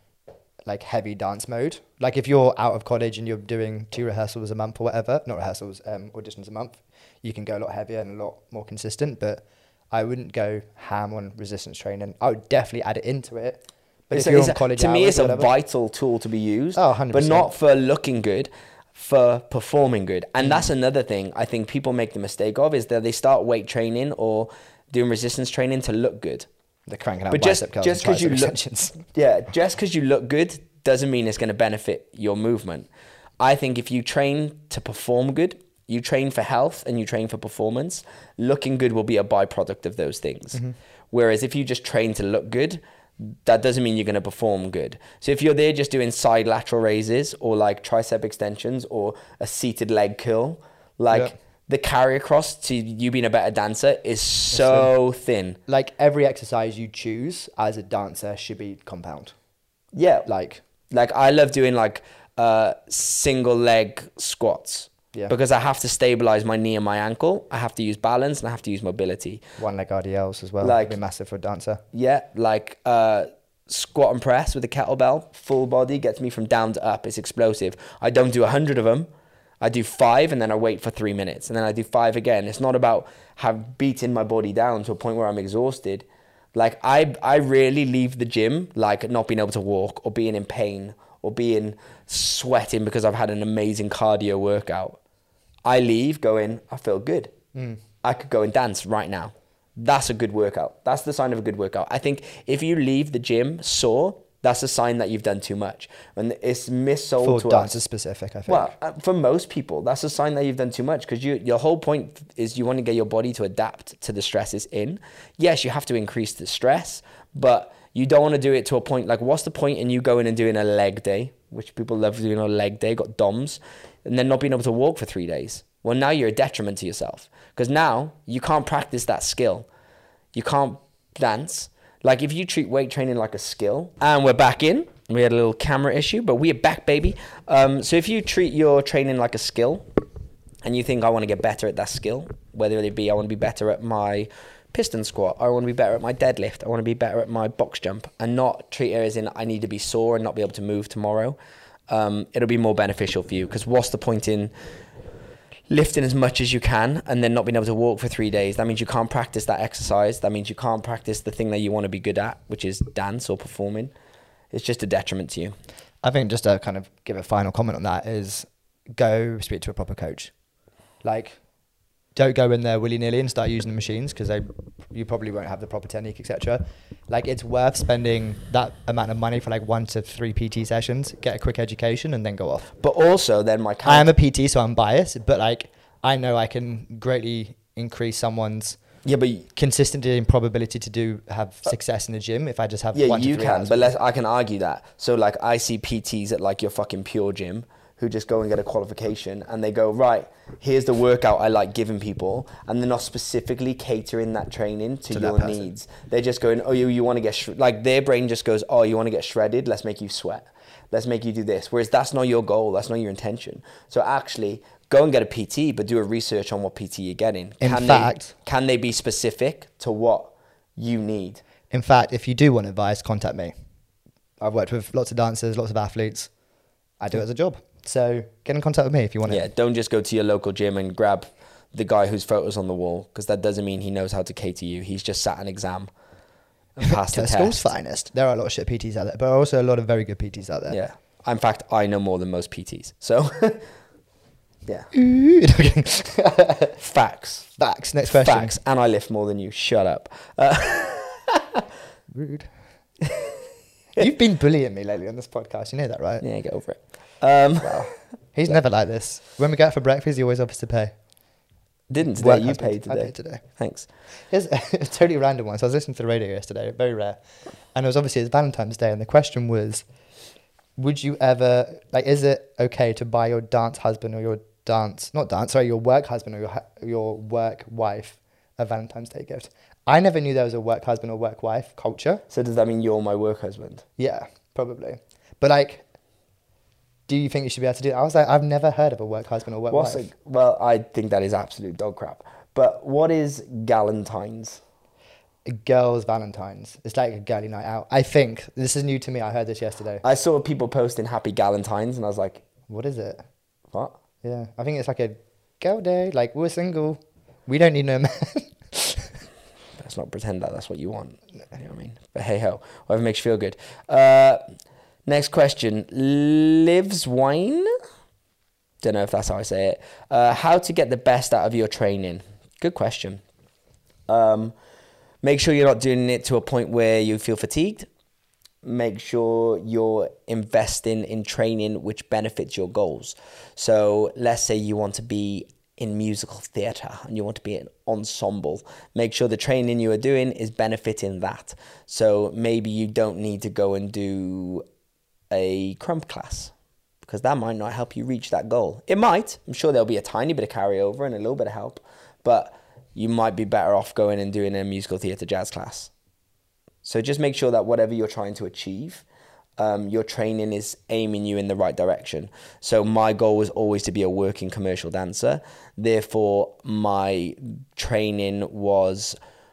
like heavy dance mode, like if you're out of college and you're doing two rehearsals a month or whatever, not rehearsals, um, auditions a month, you can go a lot heavier and a lot more consistent. But I wouldn't go ham on resistance training. I would definitely add it into it. But It's if a- you're it's on a- college to me, hours it's or a whatever- vital tool to be used, Oh, one hundred but percent. not for looking good, for performing good. And mm. that's another thing I think people make the mistake of, is that they start weight training or doing resistance training to look good. They're cranking out But just bicep curls just and because you tricep look, extensions. yeah, just because you look good doesn't mean it's going to benefit your movement. I think if you train to perform good, you train for health and you train for performance, looking good will be a byproduct of those things. Mm-hmm. Whereas if you just train to look good, that doesn't mean you're going to perform good. So if you're there just doing side lateral raises or like tricep extensions or a seated leg curl, like yeah. the carry across to you being a better dancer is so thin. Like every exercise you choose as a dancer should be compound. Yeah. Like, like I love doing like uh, single leg squats. Yeah. Because I have to stabilize my knee and my ankle. I have to use balance and I have to use mobility. One leg R D Ls as well. Like- That'd be massive for a dancer. Yeah, like uh, squat and press with a kettlebell, full body, gets me from down to up. It's explosive. I don't do a hundred of them. I do five and then I wait for three minutes and then I do five again. It's not about have beating my body down to a point where I'm exhausted. Like I, I rarely leave the gym like not being able to walk or being in pain or being sweating because I've had an amazing cardio workout. I leave going, I feel good. Mm. I could go and dance right now. That's a good workout. That's the sign of a good workout. I think if you leave the gym sore, that's a sign that you've done too much. And it's missold For to us. dancers specific, I think. Well, uh, for most people, that's a sign that you've done too much because you, your whole point is you want to get your body to adapt to the stresses in. Yes, you have to increase the stress, but you don't want to do it to a point like, what's the point in you going and doing a leg day, which people love doing a leg day, got D O M S, and then not being able to walk for three days? Well, now you're a detriment to yourself because now you can't practice that skill. You can't dance. Like if you treat weight training like a skill, and we're back in, we had a little camera issue, but we're back, baby. Um, so if you treat your training like a skill and you think I want to get better at that skill, whether it be I want to be better at my piston squat, I want to be better at my deadlift, I want to be better at my box jump, and not treat it as in I need to be sore and not be able to move tomorrow, um, it'll be more beneficial for you because what's the point in lifting as much as you can and then not being able to walk for three days? That means you can't practice that exercise. That means you can't practice the thing that you want to be good at, which is dance or performing. It's just a detriment to you. I think just to kind of give a final comment on that is go speak to a proper coach. Like, don't go in there willy-nilly and start using the machines because they you probably won't have the proper technique, et cetera. Like, it's worth spending that amount of money for like one to three P T sessions, get a quick education, and then go off. But also, then my counter- I am a P T, so I'm biased, but like I know I can greatly increase someone's yeah, but consistency and probability to do have success in the gym if I just have yeah, one you to three can. hours. But let's, I can argue that. So like, I see P Ts at like your fucking Pure Gym who just go and get a qualification and they go, right, here's the workout I like giving people, and they're not specifically catering that training to, To that your person. needs. They're just going, oh, you you want to get sh-, like their brain just goes, oh, you want to get shredded? Let's make you sweat. Let's make you do this. Whereas that's not your goal. That's not your intention. So actually, go and get a P T, but do a research on what P T you're getting. In Can fact- they, can they be specific to what you need? In fact, if you do want advice, contact me. I've worked with lots of dancers, lots of athletes. I do it as a job. So get in contact with me if you want Yeah, it. don't just go to your local gym and grab the guy whose photo's on the wall, because that doesn't mean he knows how to cater you. He's just sat an exam and passed the Tesco's test. finest. There are a lot of shit P Ts out there, but also a lot of very good P Ts out there. Yeah. In fact, I know more than most P Ts. So, yeah. Facts. Facts. Next question. Facts. And I lift more than you. Shut up. Uh, Rude. You've been bullying me lately on this podcast. You know that, right? yeah, get over it. Um, Wow. He's never like this. When we go out for breakfast, he always offers to pay. didn't today. Work You husband. paid I today. paid today. Thanks. Here's a totally random one. So I was listening to the radio yesterday, very rare. And it was obviously it's Valentine's Day. And the question was, would you ever, like, is it okay to buy your dance husband or your dance, not dance, sorry, your work husband or your hu- your work wife a Valentine's Day gift? I never knew there was a work husband or work wife culture. So does that mean you're my work husband? Yeah, probably. But like, do you think you should be able to do that? I was like, I've never heard of a work husband or work What's wife. a, well, I think that is absolute dog crap. But what is Galentine's? A girl's Valentine's. It's like a girly night out. I think this is new to me. I heard this yesterday. I saw people posting happy Galentine's and I was like, What is it? what? Yeah, I think it's like a girl day. Like, we're single. We don't need no man. Let's not pretend that that's what you want. You know what I mean? But hey ho, whatever makes you feel good. Uh, next question. Lives Wine? Don't know if that's how I say it. Uh, how to get the best out of your training? Good question. Um, make sure you're not doing it to a point where you feel fatigued. Make sure you're investing in training which benefits your goals. So let's say you want to be in musical theatre and you want to be an ensemble. Make sure the training you are doing is benefiting that. So maybe you don't need to go and do a crump class because that might not help you reach that goal. It might. I'm sure there'll be a tiny bit of carryover and a little bit of help, but you might be better off going and doing a musical theatre jazz class. So just make sure that whatever you're trying to achieve um, your training is aiming you in the right direction. So my goal was always to be a working commercial dancer. Therefore, my training was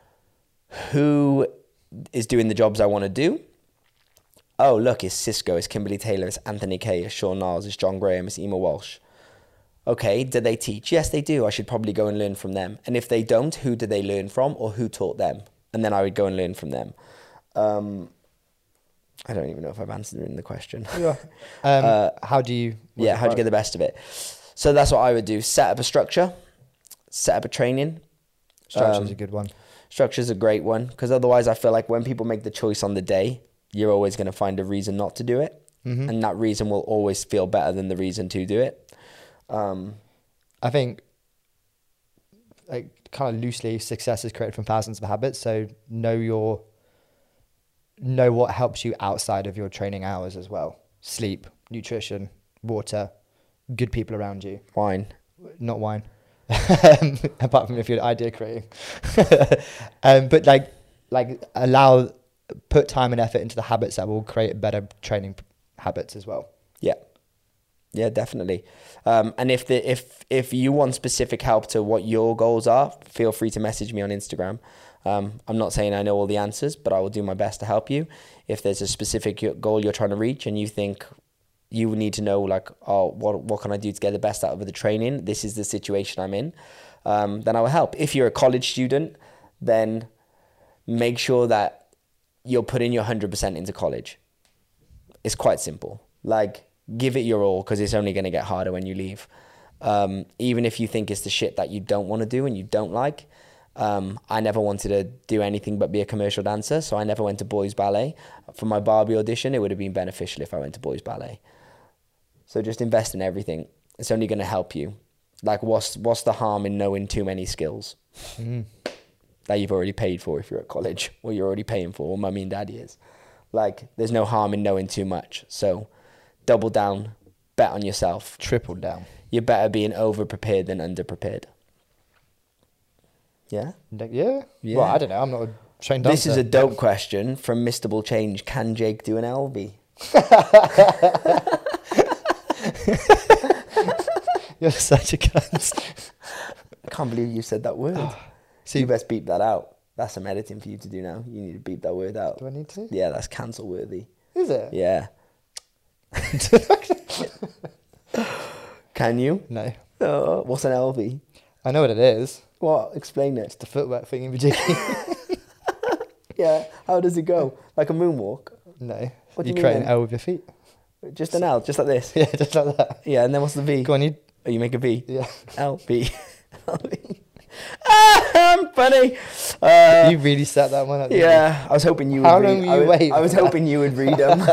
who is doing the jobs I want to do. Oh, look, it's Cisco, it's Kimberly Taylor, it's Anthony Kay, it's Sean Niles, it's John Graham, it's Emma Walsh. Okay, do they teach? Yes, they do. I should probably go and learn from them. And if they don't, who did they learn from or who taught them? And then I would go and learn from them. Um, I don't even know if I've answered in the question. Yeah. Um, uh, how do you... Yeah, how do you get the best of it? So that's what I would do. Set up a structure, set up a training. Structure's Um, a good one. Structure's a great one because otherwise I feel like when people make the choice on the day, you're always going to find a reason not to do it. Mm-hmm. And that reason will always feel better than the reason to do it. Um, I think, like, kind of loosely, success is created from thousands of habits. So know your, know what helps you outside of your training hours as well. Sleep, nutrition, water, good people around you. wine. Not wine. Apart from if you're idea creating. um, but like, like allow, put time and effort into the habits that will create better training p- habits as well. Yeah. Yeah, definitely. Um, and if the if if you want specific help to what your goals are, feel free to message me on Instagram. Um, I'm not saying I know all the answers, but I will do my best to help you. If there's a specific goal you're trying to reach and you think you need to know, like, oh, what what can I do to get the best out of the training? This is the situation I'm in. Um, then I will help. If you're a college student, then make sure that you're putting your one hundred percent into college. It's quite simple. Like, give it your all because it's only going to get harder when you leave. Um, even if you think it's the shit that you don't want to do and you don't like. Um, I never wanted to do anything but be a commercial dancer, so I never went to boys ballet. For my Barbie audition, it would have been beneficial if I went to boys ballet. So just invest in everything. It's only going to help you. Like, what's what's the harm in knowing too many skills Mm. that you've already paid for if you're at college, or you're already paying for, or mummy and daddy is? Like, there's no harm in knowing too much. So double down, bet on yourself. Triple down. You're better being over-prepared than under-prepared. Yeah? Yeah? Yeah. Well, I don't know. I'm not a trained dancer. This is a dope question from Mister Bull Change. Can Jake do an L V? You're such a cunt. I can't believe you said that word. So you best beep that out. That's some editing for you to do now. You need to beep that word out. Do I need to? Yeah, that's cancel worthy. Is it? Yeah. Can you? No. Oh, what's an L V? I know what it is. What? Explain it. It's the footwork thing in Virginia. Yeah. How does it go? Like a moonwalk? No. What do you you create mean an then? L with your feet. Just an L, just like this? Yeah, just like that. Yeah, and then what's the V? Go on, you. Oh, you make a V? Yeah. L, V. L, V. Ah, I'm funny. Uh, You really set that one up. didn't you? yeah, I was hoping you would How read. long were I you was, waiting I was for that? hoping you would read them.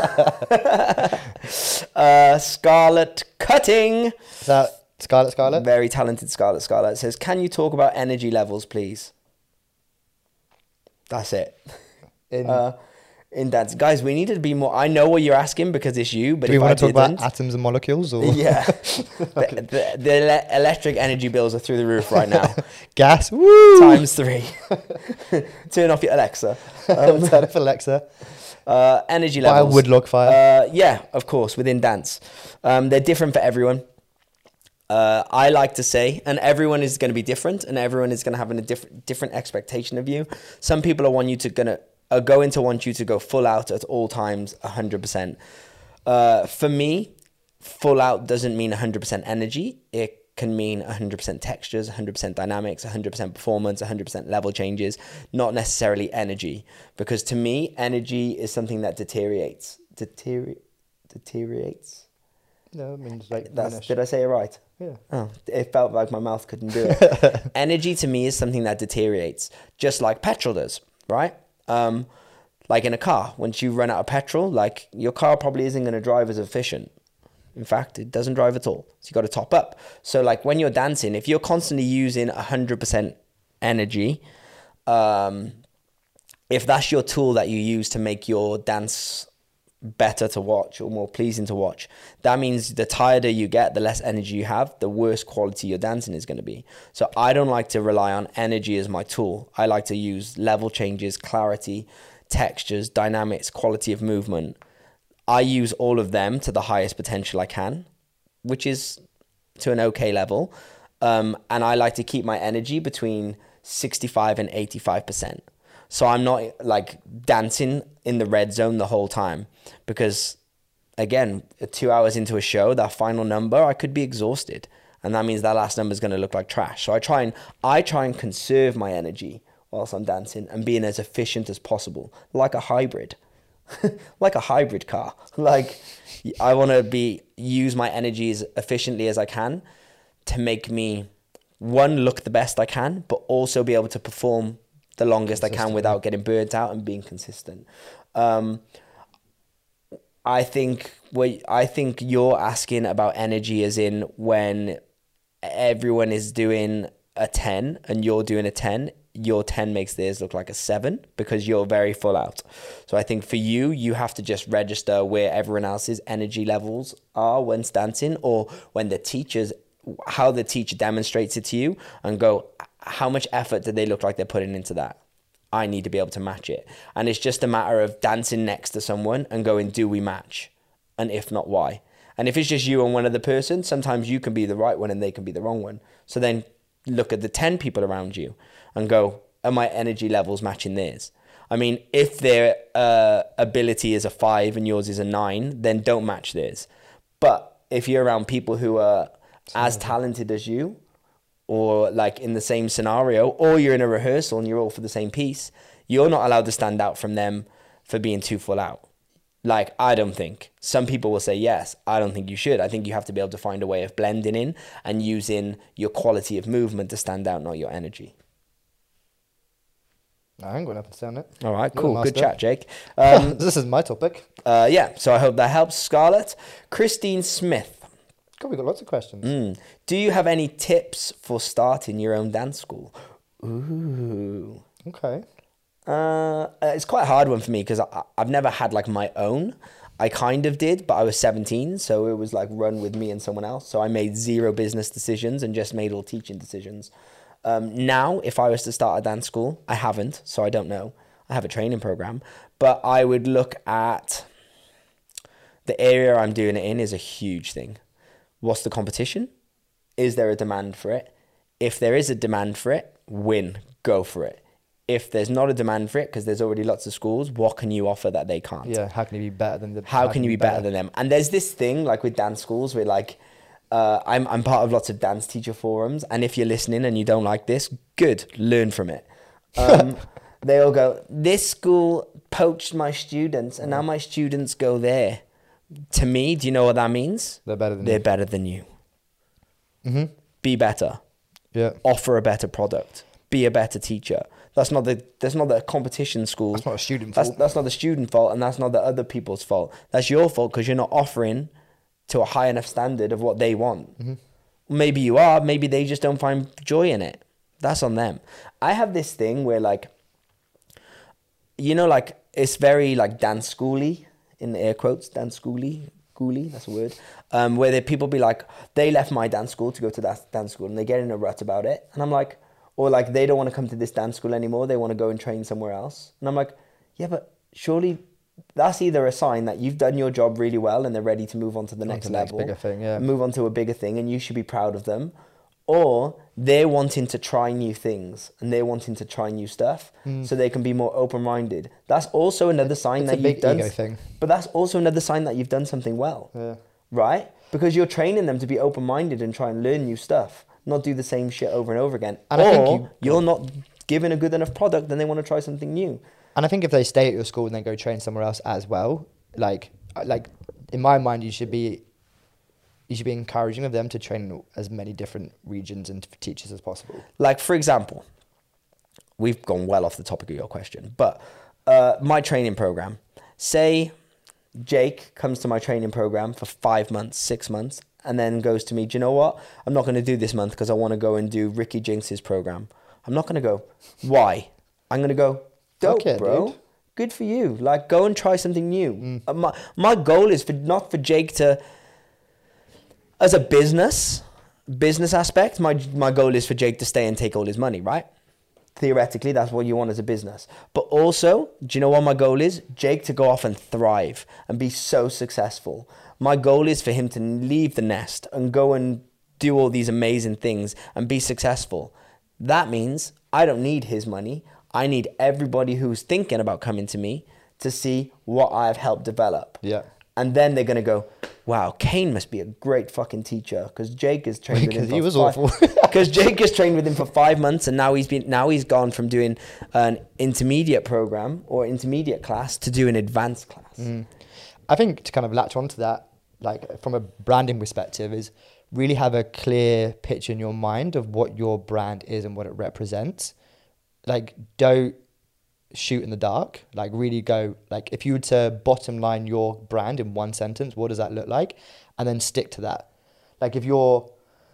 uh, Scarlet Cutting. Is that Scarlet Scarlet? Very talented Scarlet Scarlet says, can you talk about energy levels, please? That's it. In, Uh, in dance. Guys, we needed to be more... I know what you're asking because it's you, but do we if I want to talk didn't... about atoms and molecules or Yeah. the, the, the ele- electric energy bills are through the roof right now. gas? Woo! Times three. Turn off your Alexa. Um, Turn off Alexa. uh, energy Buy a levels. wood log fire. Uh, yeah, of course, within dance. Um, they're different for everyone. Uh, I like to say, and everyone is going to be different, and everyone is going to have a different different expectation of you. Some people are want you to gonna are going to want you to go full out at all times, a hundred percent. Uh, for me, full out doesn't mean a hundred percent energy. It can mean a hundred percent textures, a hundred percent dynamics, a hundred percent performance, a hundred percent level changes. Not necessarily energy, because to me, energy is something that deteriorates. Deteriorate, deteriorates. No, it means like That's, vanish. did I say it right? Yeah. Oh, it felt like my mouth couldn't do it. Energy to me is something that deteriorates, just like petrol does, right? Um, like in a car, once you run out of petrol, like your car probably isn't going to drive as efficient. In fact, it doesn't drive at all. So you got to top up. So like when you're dancing, if you're constantly using one hundred percent energy, um, if that's your tool that you use to make your dance better to watch or more pleasing to watch, that means the tireder you get, the less energy you have, the worse quality your dancing is going to be. So I don't like to rely on energy as my tool. I like to use level changes, clarity, textures, dynamics, quality of movement. I use all of them to the highest potential I can, which is to an okay level. Um, and I like to keep my energy between sixty-five and eighty-five percent. So I'm not like dancing in the red zone the whole time, because again, two hours into a show, that final number, I could be exhausted. And that means that last number is going to look like trash. So I try and I try and conserve my energy whilst I'm dancing and being as efficient as possible, like a hybrid, like a hybrid car. Like I want to be use my energy as efficiently as I can to make me, one, look the best I can, but also be able to perform the longest I can without getting burnt out and being consistent. Um, I think what I think you're asking about energy as in when everyone is doing a ten and you're doing a ten, your ten makes theirs look like a seven because you're very full out. So I think for you, you have to just register where everyone else's energy levels are when dancing, or when the teachers, how the teacher demonstrates it to you, and go, how much effort do they look like they're putting into that? I need to be able to match it. And it's just a matter of dancing next to someone and going, do we match? And if not, why? And if it's just you and one other person, sometimes you can be the right one and they can be the wrong one. So then look at the ten people around you and go, are my energy levels matching theirs? I mean, if their uh, ability is a five and yours is a nine, then don't match theirs. But if you're around people who are as talented as you, or like in the same scenario, or you're in a rehearsal and you're all for the same piece, you're not allowed to stand out from them for being too full out. Like, I don't think. Some people will say yes. I don't think you should. I think you have to be able to find a way of blending in and using your quality of movement to stand out, not your energy. I ain't got nothing to say on it. All right, You're cool. the Good master. chat, Jake. Um, This is my topic. uh, yeah, so I hope that helps. Scarlett. Christine Smith. God, we got lots of questions. Mm. Do you have any tips for starting your own dance school? Ooh. Okay. Uh, it's quite a hard one for me because I've never had like my own. I kind of did, but I was seventeen, so it was like run with me and someone else. So I made zero business decisions and just made all teaching decisions. Um, now, if I was to start a dance school, I haven't, so I don't know. I have a training program, but I would look at the area I'm doing it in is a huge thing. What's the competition? Is there a demand for it? If there is a demand for it, win, go for it. If there's not a demand for it, because there's already lots of schools, what can you offer that they can't? Yeah, how can you be better than the? How, how can you be better, better than them? And there's this thing like with dance schools where like, uh, I'm I'm part of lots of dance teacher forums, and if you're listening and you don't like this, good, learn from it. Um, they all go, this school poached my students, and now my students go there. To me, do you know what that means? They're better than They're you. better than you. Mm-hmm. Be better. Yeah. Offer a better product. Be a better teacher. That's not the that's not the competition school. That's not a student That's, fault. that's not the student fault, and that's not the other people's fault. That's your fault because you're not offering to a high enough standard of what they want. Mm-hmm. Maybe you are. Maybe they just don't find joy in it. That's on them. I have this thing where like, you know, like it's very like dance schooly, in the air quotes, dance schooly, schooly, that's a word, um, where the people be like, they left my dance school to go to that dance school and they get in a rut about it. And I'm like, or like they don't want to come to this dance school anymore. They want to go and train somewhere else. And I'm like, yeah, but surely that's either a sign that you've done your job really well and they're ready to move on to the next to the next level, bigger thing, yeah. move on to a bigger thing, and you should be proud of them. Or they're wanting to try new things and they're wanting to try new stuff Mm. so they can be more open-minded. That's also another sign It's that a big you've done. ego thing. But that's also another sign that you've done something well, Yeah. right? Because you're training them to be open-minded and try and learn new stuff, not do the same shit over and over again. And or I think you- you're not giving a good enough product and they want to try something new. And I think if they stay at your school and then go train somewhere else as well, like, like in my mind, you should be, you should be encouraging of them to train in as many different regions and teachers as possible. Like, for example, we've gone well off the topic of your question, but uh, my training program, say Jake comes to my training program for five months, six months, and then goes to me, do you know what? I'm not going to do this month because I want to go and do Ricky Jinx's program. I'm not going to go. Why? I'm going to go, dope, Okay, bro. dude. Good for you. Like, go and try something new. Mm. Uh, my, my goal is for not for Jake to, as a business, business aspect, my my goal is for Jake to stay and take all his money, right? theoretically, that's what you want as a business. But also, do you know what my goal is? Jake to go off and thrive and be so successful. My goal is for him to leave the nest and go and do all these amazing things and be successful. That means I don't need his money. I need everybody who's thinking about coming to me to see what I've helped develop. Yeah. And then they're going to go, wow, Kane must be a great fucking teacher because Jake has trained with him. Because he was five, awful. Because Jake has trained with him for five months and now he's been now he's gone from doing an intermediate program or intermediate class to do an advanced class. Mm. I think to kind of latch onto that, like from a branding perspective, is really have a clear picture in your mind of what your brand is and what it represents. Like, don't shoot in the dark. Like, really go, like, if you were to bottom line your brand in one sentence, what does that look like? And then stick to that. Like, if your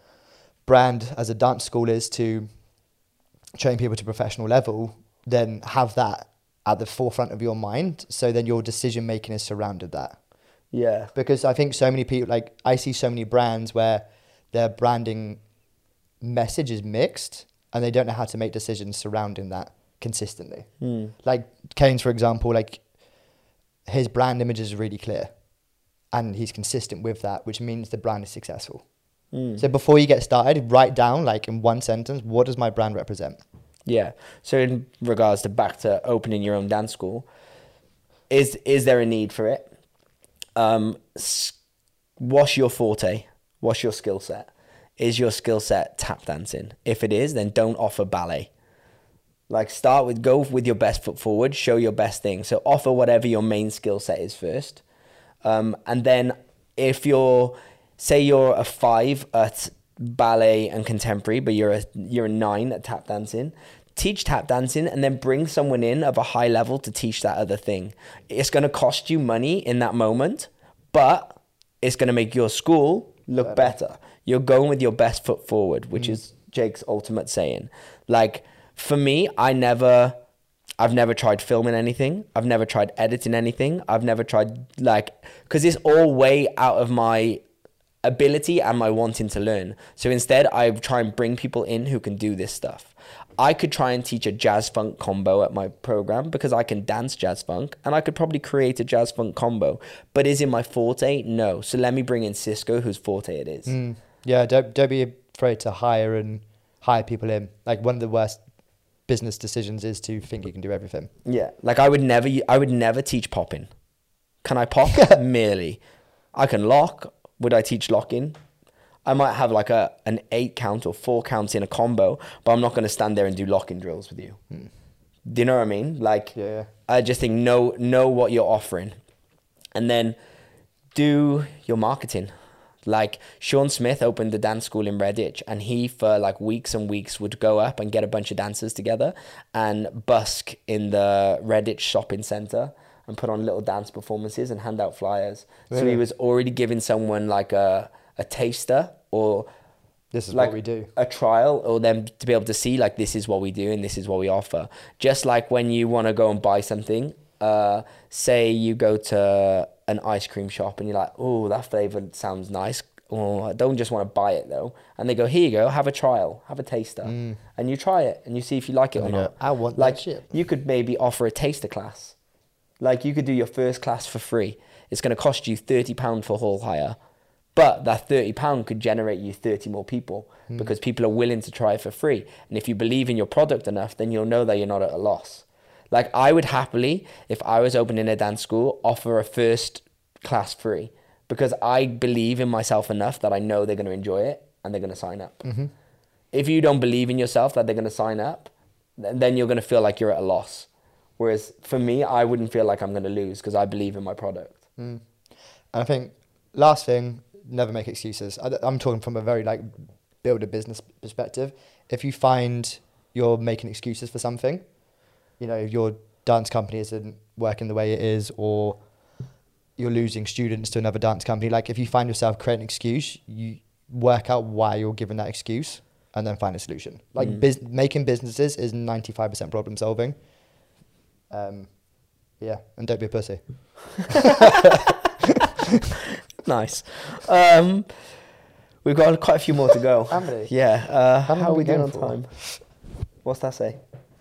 brand as a dance school is to train people to professional level, then have that at the forefront of your mind. So then your decision making is surrounded that. Yeah. Because I think so many people, like, I see so many brands where their branding message is mixed and they don't know how to make decisions surrounding that consistently. Mm. Like Kane's, for example, like his brand image is really clear and he's consistent with that, which means the brand is successful. Mm. So before you get started, write down, like, in one sentence, what does my brand represent? Yeah. So in regards to back to opening your own dance school, is is there a need for it? Um, what's your forte? What's your skill set? Is your skill set tap dancing? If it is, then don't offer ballet. Like, start with, go with your best foot forward, show your best thing. So offer whatever your main skill set is first. Um, and then if you're, say you're a five at ballet and contemporary, but you're a, you're a nine at tap dancing, teach tap dancing and then bring someone in of a high level to teach that other thing. It's going to cost you money in that moment, but it's going to make your school look better. better. You're going with your best foot forward, which mm. is Jake's ultimate saying. Like, for me, I never, I've never tried filming anything. I've never tried editing anything. I've never tried, like, because it's all way out of my ability and my wanting to learn. So instead, I try and bring people in who can do this stuff. I could try and teach a jazz funk combo at my program because I can dance jazz funk and I could probably create a jazz funk combo. But is it my forte? No. So let me bring in Cisco, whose forte it is. Mm. Yeah, don't don't be afraid to hire and hire people in. Like, one of the worst business decisions is to think you can do everything. Yeah, like I would never, I would never teach popping. Can I pop? Merely. I can lock. Would I teach locking? I might have like a an eight count or four counts in a combo, but I'm not going to stand there and do locking drills with you. Hmm. Do you know what I mean? Like, yeah. I just think know know what you're offering, and then do your marketing. Like, Sean Smith opened the dance school in Redditch, and he for like weeks and weeks would go up and get a bunch of dancers together and busk in the Redditch shopping center and put on little dance performances and hand out flyers. Really? So he was already giving someone like a a taster or this is like what we do, a trial, or them to be able to see like this is what we do and this is what we offer. Just like when you want to go and buy something, uh, say you go to an ice cream shop and you're like, oh, that flavor sounds nice. Oh, I don't just want to buy it though. And they go, here you go, have a trial, have a taster. Mm. And you try it and you see if you like it or yeah, not. I want like, that shit. You could maybe offer a taster class. Like, you could do your first class for free. It's going to cost you thirty pounds for hall hire. But that thirty pounds could generate you thirty more people mm. because people are willing to try it for free. And if you believe in your product enough, then you'll know that you're not at a loss. Like, I would happily, if I was opening a dance school, offer a first class free because I believe in myself enough that I know they're going to enjoy it and they're going to sign up. Mm-hmm. If you don't believe in yourself that they're going to sign up, then you're going to feel like you're at a loss. Whereas for me, I wouldn't feel like I'm going to lose because I believe in my product. Mm. And I think last thing, never make excuses. I, I'm talking from a very like build a business perspective. If you find you're making excuses for something, you know, if your dance company isn't working the way it is, or you're losing students to another dance company, like if you find yourself creating an excuse, you work out why you're giving that excuse and then find a solution. Like mm. bus- making businesses is ninety-five percent problem solving. Um, yeah, and don't be a pussy. Nice. Um, we've got quite a few more to go. How many? Yeah. Uh, how, how are we doing on for? time? What's that say?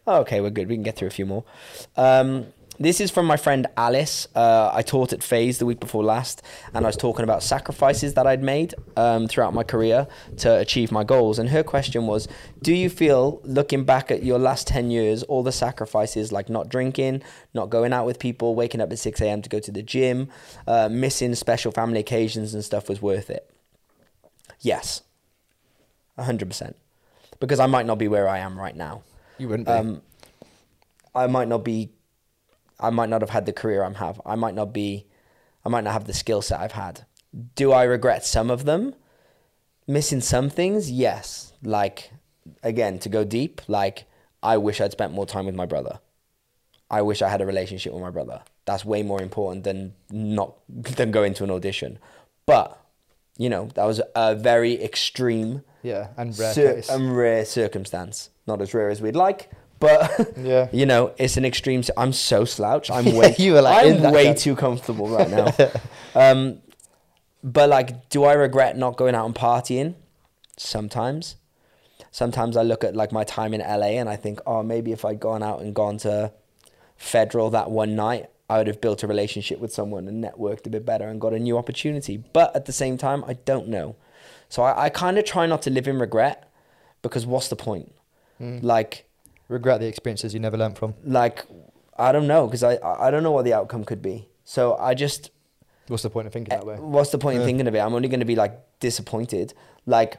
Oh, okay, we're good. We can get through a few more. Um, this is from my friend Alice. Uh, I taught at FaZe the week before last, and I was talking about sacrifices that I'd made um, throughout my career to achieve my goals. And her question was, do you feel, looking back at your last ten years, all the sacrifices like not drinking, not going out with people, waking up at six a.m. to go to the gym, uh, missing special family occasions and stuff was worth it? Yes, one hundred percent. Because I might not be where I am right now. You wouldn't be. Um, I might not be, I might not have had the career I have. I might not be, I might not have the skill set I've had. Do I regret some of them? Missing some things? Yes. Like, again, to go deep, like, I wish I'd spent more time with my brother. I wish I had a relationship with my brother. That's way more important than not, than going to an audition. But, you know, that was a very extreme Yeah, and rare cir- case. and rare circumstance. Not as rare as we'd like, but Yeah. you know, it's an extreme. I'm so slouched. I'm way. You were like in I'm that way camp. too comfortable right now. um, but like, do I regret not going out and partying? Sometimes. Sometimes I look at like my time in L A and I think, oh, maybe if I'd gone out and gone to Federal that one night, I would have built a relationship with someone and networked a bit better and got a new opportunity. But at the same time, I don't know. So I, I kind of try not to live in regret, because what's the point? Mm. Like, Regret the experiences you never learnt from. like, I don't know, because I, I don't know what the outcome could be. So I just, What's the point of thinking that way? what's the point in Yeah. thinking of it? I'm only going to be like disappointed. Like,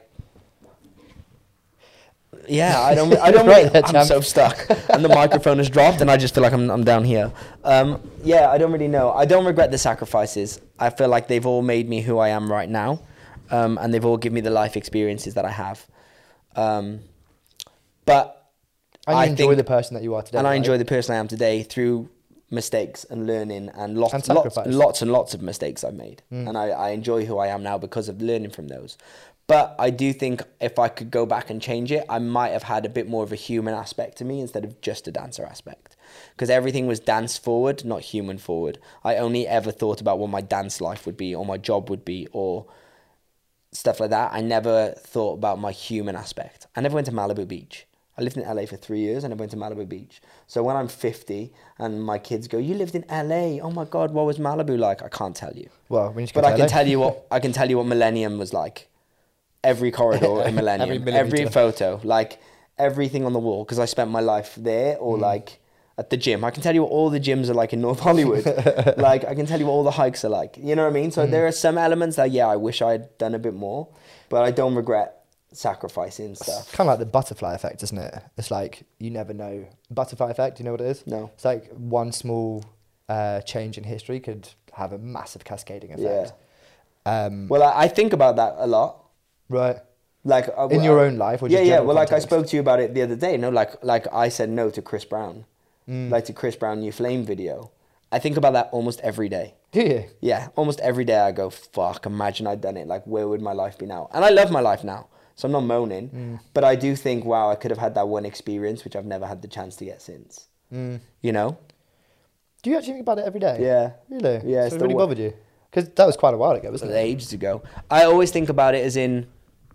yeah, I don't, I don't Right really, there, I'm champ. so stuck and the microphone has dropped and I just feel like I'm, I'm down here. Um, yeah, I don't really know. I don't regret the sacrifices. I feel like they've all made me who I am right now. Um, and they've all given me the life experiences that I have. Um, but And you I enjoy think- the person that you are today. and I right? enjoy the person I am today through mistakes and learning and lots, And lots, sacrifice. lots and lots of mistakes I've made. Mm. And I, I enjoy who I am now because of learning from those. But I do think if I could go back and change it, I might have had a bit more of a human aspect to me instead of just a dancer aspect. Because everything was dance forward, not human forward. I only ever thought about what my dance life would be or my job would be or stuff like that. I never thought about my human aspect. I never went to Malibu Beach. I lived in L A for three years and I went to Malibu Beach. So when I'm fifty and my kids go, you lived in L A, oh my God, what was Malibu like? I can't tell you. Well, we need to But go I to can L A. tell you what I can tell you what Millennium was like. Every corridor in Millennium, Every every, millimeter. photo, like everything on the wall, because I spent my life there or Mm. like at the gym. I can tell you what all the gyms are like in North Hollywood. Like I can tell you what all the hikes are like. You know what I mean? So Mm. there are some elements that, yeah, I wish I had done a bit more, but I don't regret sacrificing stuff. Kind of like the butterfly effect, isn't it? It's like you never know. Butterfly effect, you know what it is? No. It's like one small uh, change in history could have a massive cascading effect. Um, Well, I, I think about that a lot. right. Like uh, In your own life or yeah, just yeah. general Well, like I context? spoke to you about it the other day. No, like like I said no to Chris Brown, Mm. like to Chris Brown New Flame video. I think about that almost every day. Do you? Yeah, almost every day I go, fuck, imagine I'd done it. Like, where would my life be now? And I love my life now, so I'm not moaning. Mm. But I do think, wow, I could have had that one experience, which I've never had the chance to get since. Mm. You know? Do you actually think about it every day? Yeah. Really? Yeah, So it's it the really one- bothered you? Because that was quite a while ago, It was wasn't it? ages ago. I always think about it as in,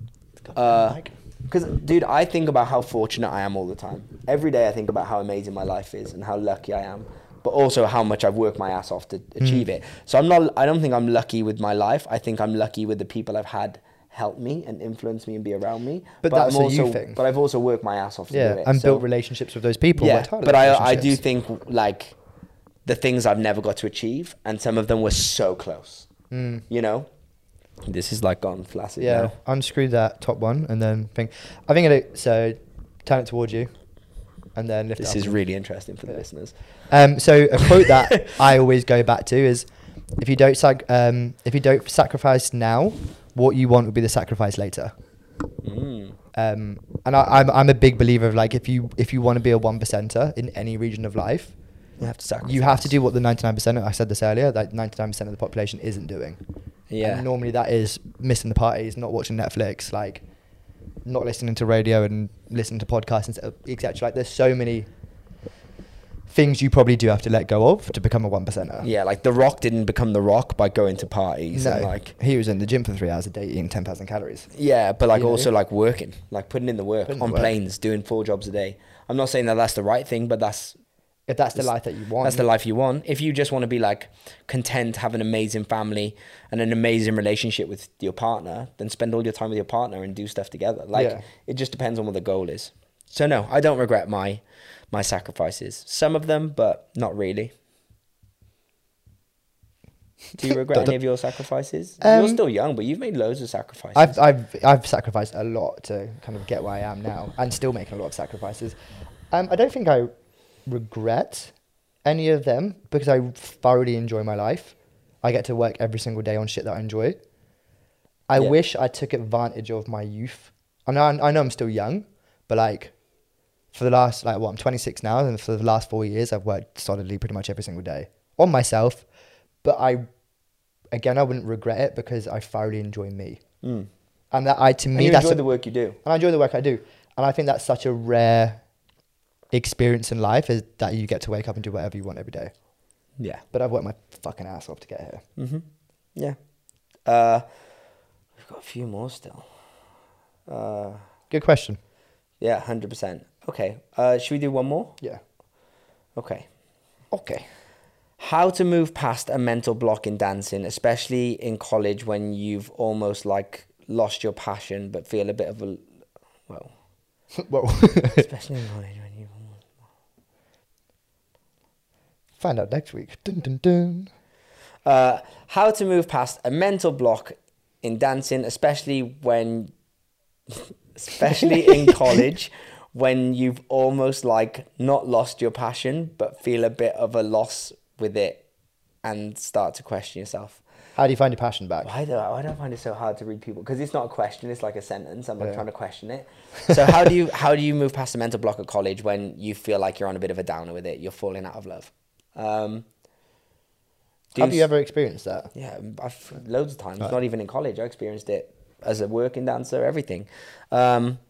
because, dude, I think about how fortunate I am all the time. Every day I think about how amazing my life is and how lucky I am, but also how much I've worked my ass off to achieve Mm. it. So I'm not, I don't think I'm lucky with my life. I think I'm lucky with the people I've had help me and influence me and be around me. But that's I'm a you also, thing. But I've also worked my ass off to Yeah, do it. and So- built relationships with those people. Yeah, worked hard at but those I, I do relationships. think, like, the things I've never got to achieve, and some of them were so close, Mm. you know? This is like gone flaccid Yeah, now. unscrew that top one and then think. I think it. So turn it towards you, and then lift This it up. is really interesting for the Yeah. listeners. Um, so a quote that I always go back to is, "If you don't sac- um, if you don't sacrifice now, what you want will be the sacrifice later." Mm. Um, and I, I'm I'm a big believer of like if you if you want to be a one percenter in any region of life, You have to sacrifice. you have to do what the ninety-nine percent. I said this earlier. That ninety-nine percent of the population isn't doing. Yeah. And normally that is missing the parties, not watching Netflix, like not listening to radio and listening to podcasts, and et cetera. Like there's so many things you probably do have to let go of to become a one percenter. Yeah, like The Rock didn't become The Rock by going to parties. No, And like, he was in the gym for three hours a day eating ten thousand calories. yeah, but like You know? also like working, like putting in the work Putting in on the work. planes, doing four jobs a day. I'm not saying that that's the right thing, but that's If that's the life that you want. that's the life you want. If you just want to be like content, have an amazing family and an amazing relationship with your partner, then spend all your time with your partner and do stuff together. Like Yeah. it just depends on what the goal is. So no, I don't regret my my sacrifices. Some of them, but not really. Do you regret any of your sacrifices? Um, You're still young, but you've made loads of sacrifices. I've I've I've sacrificed a lot to kind of get where I am now, and still making a lot of sacrifices. Um, I don't think I regret any of them because I thoroughly enjoy my life. I get to work every single day on shit that I enjoy. I Yeah. wish I took advantage of my youth. I know I know I'm still young, but like for the last like what I'm twenty-six now, and for the last four years I've worked solidly pretty much every single day on myself. But I, again, I wouldn't regret it because I thoroughly enjoy me. Mm. And that I, to And me, you that's enjoy a- the work you do. and I enjoy the work I do. And I think that's such a rare experience in life is that you get to wake up and do whatever you want every day. Yeah. But I've worked my fucking ass off to get here. Mm-hmm. Yeah. Uh, we've got a few more still. Uh, Good question. yeah, one hundred percent. Okay. Uh, should we do one more? Yeah. Okay. Okay. How to move past a mental block in dancing, especially in college when you've almost like lost your passion but feel a bit of a, well, Whoa. especially in college when you've almost... Find out next week. Dun, dun, dun. Uh, how to move past a mental block in dancing, especially when, especially in college, when you've almost like not lost your passion, but feel a bit of a loss with it and start to question yourself. How do you find your passion back? Why do I, why do I find it so hard to read people? Because it's not a question, it's like a sentence. I'm like Yeah. trying to question it. So how do you how do you move past the mental block at college when you feel like you're on a bit of a downer with it? You're falling out of love. Um, do Have you s- ever experienced that? Yeah, I've loads of times. Right. Not even in college. I experienced it as a working dancer. Everything. Um,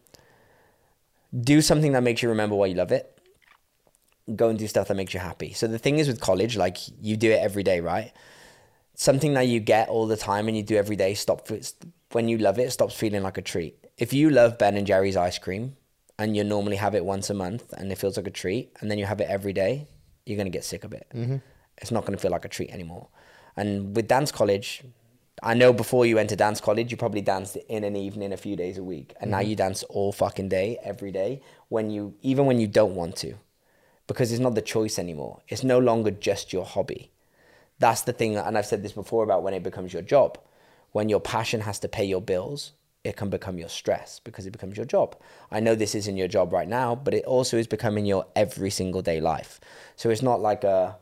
do something that makes you remember why you love it. Go and do stuff that makes you happy. So the thing is with college, like you do it every day, right? Something that you get all the time and you do every day, stop when you love it, it stops feeling like a treat. If you love Ben and Jerry's ice cream and you normally have it once a month and it feels like a treat, and then you have it every day, you're going to get sick of it. Mm-hmm. It's not going to feel like a treat anymore. And with dance college, I know before you went to dance college, you probably danced in an evening a few days a week. And mm-hmm. now you dance all fucking day, every day, when you, even when you don't want to, because it's not the choice anymore. It's no longer just your hobby. That's the thing, and I've said this before about when it becomes your job. When your passion has to pay your bills, it can become your stress because it becomes your job. I know this isn't your job right now, but it also is becoming your every single day life. So it's not like a,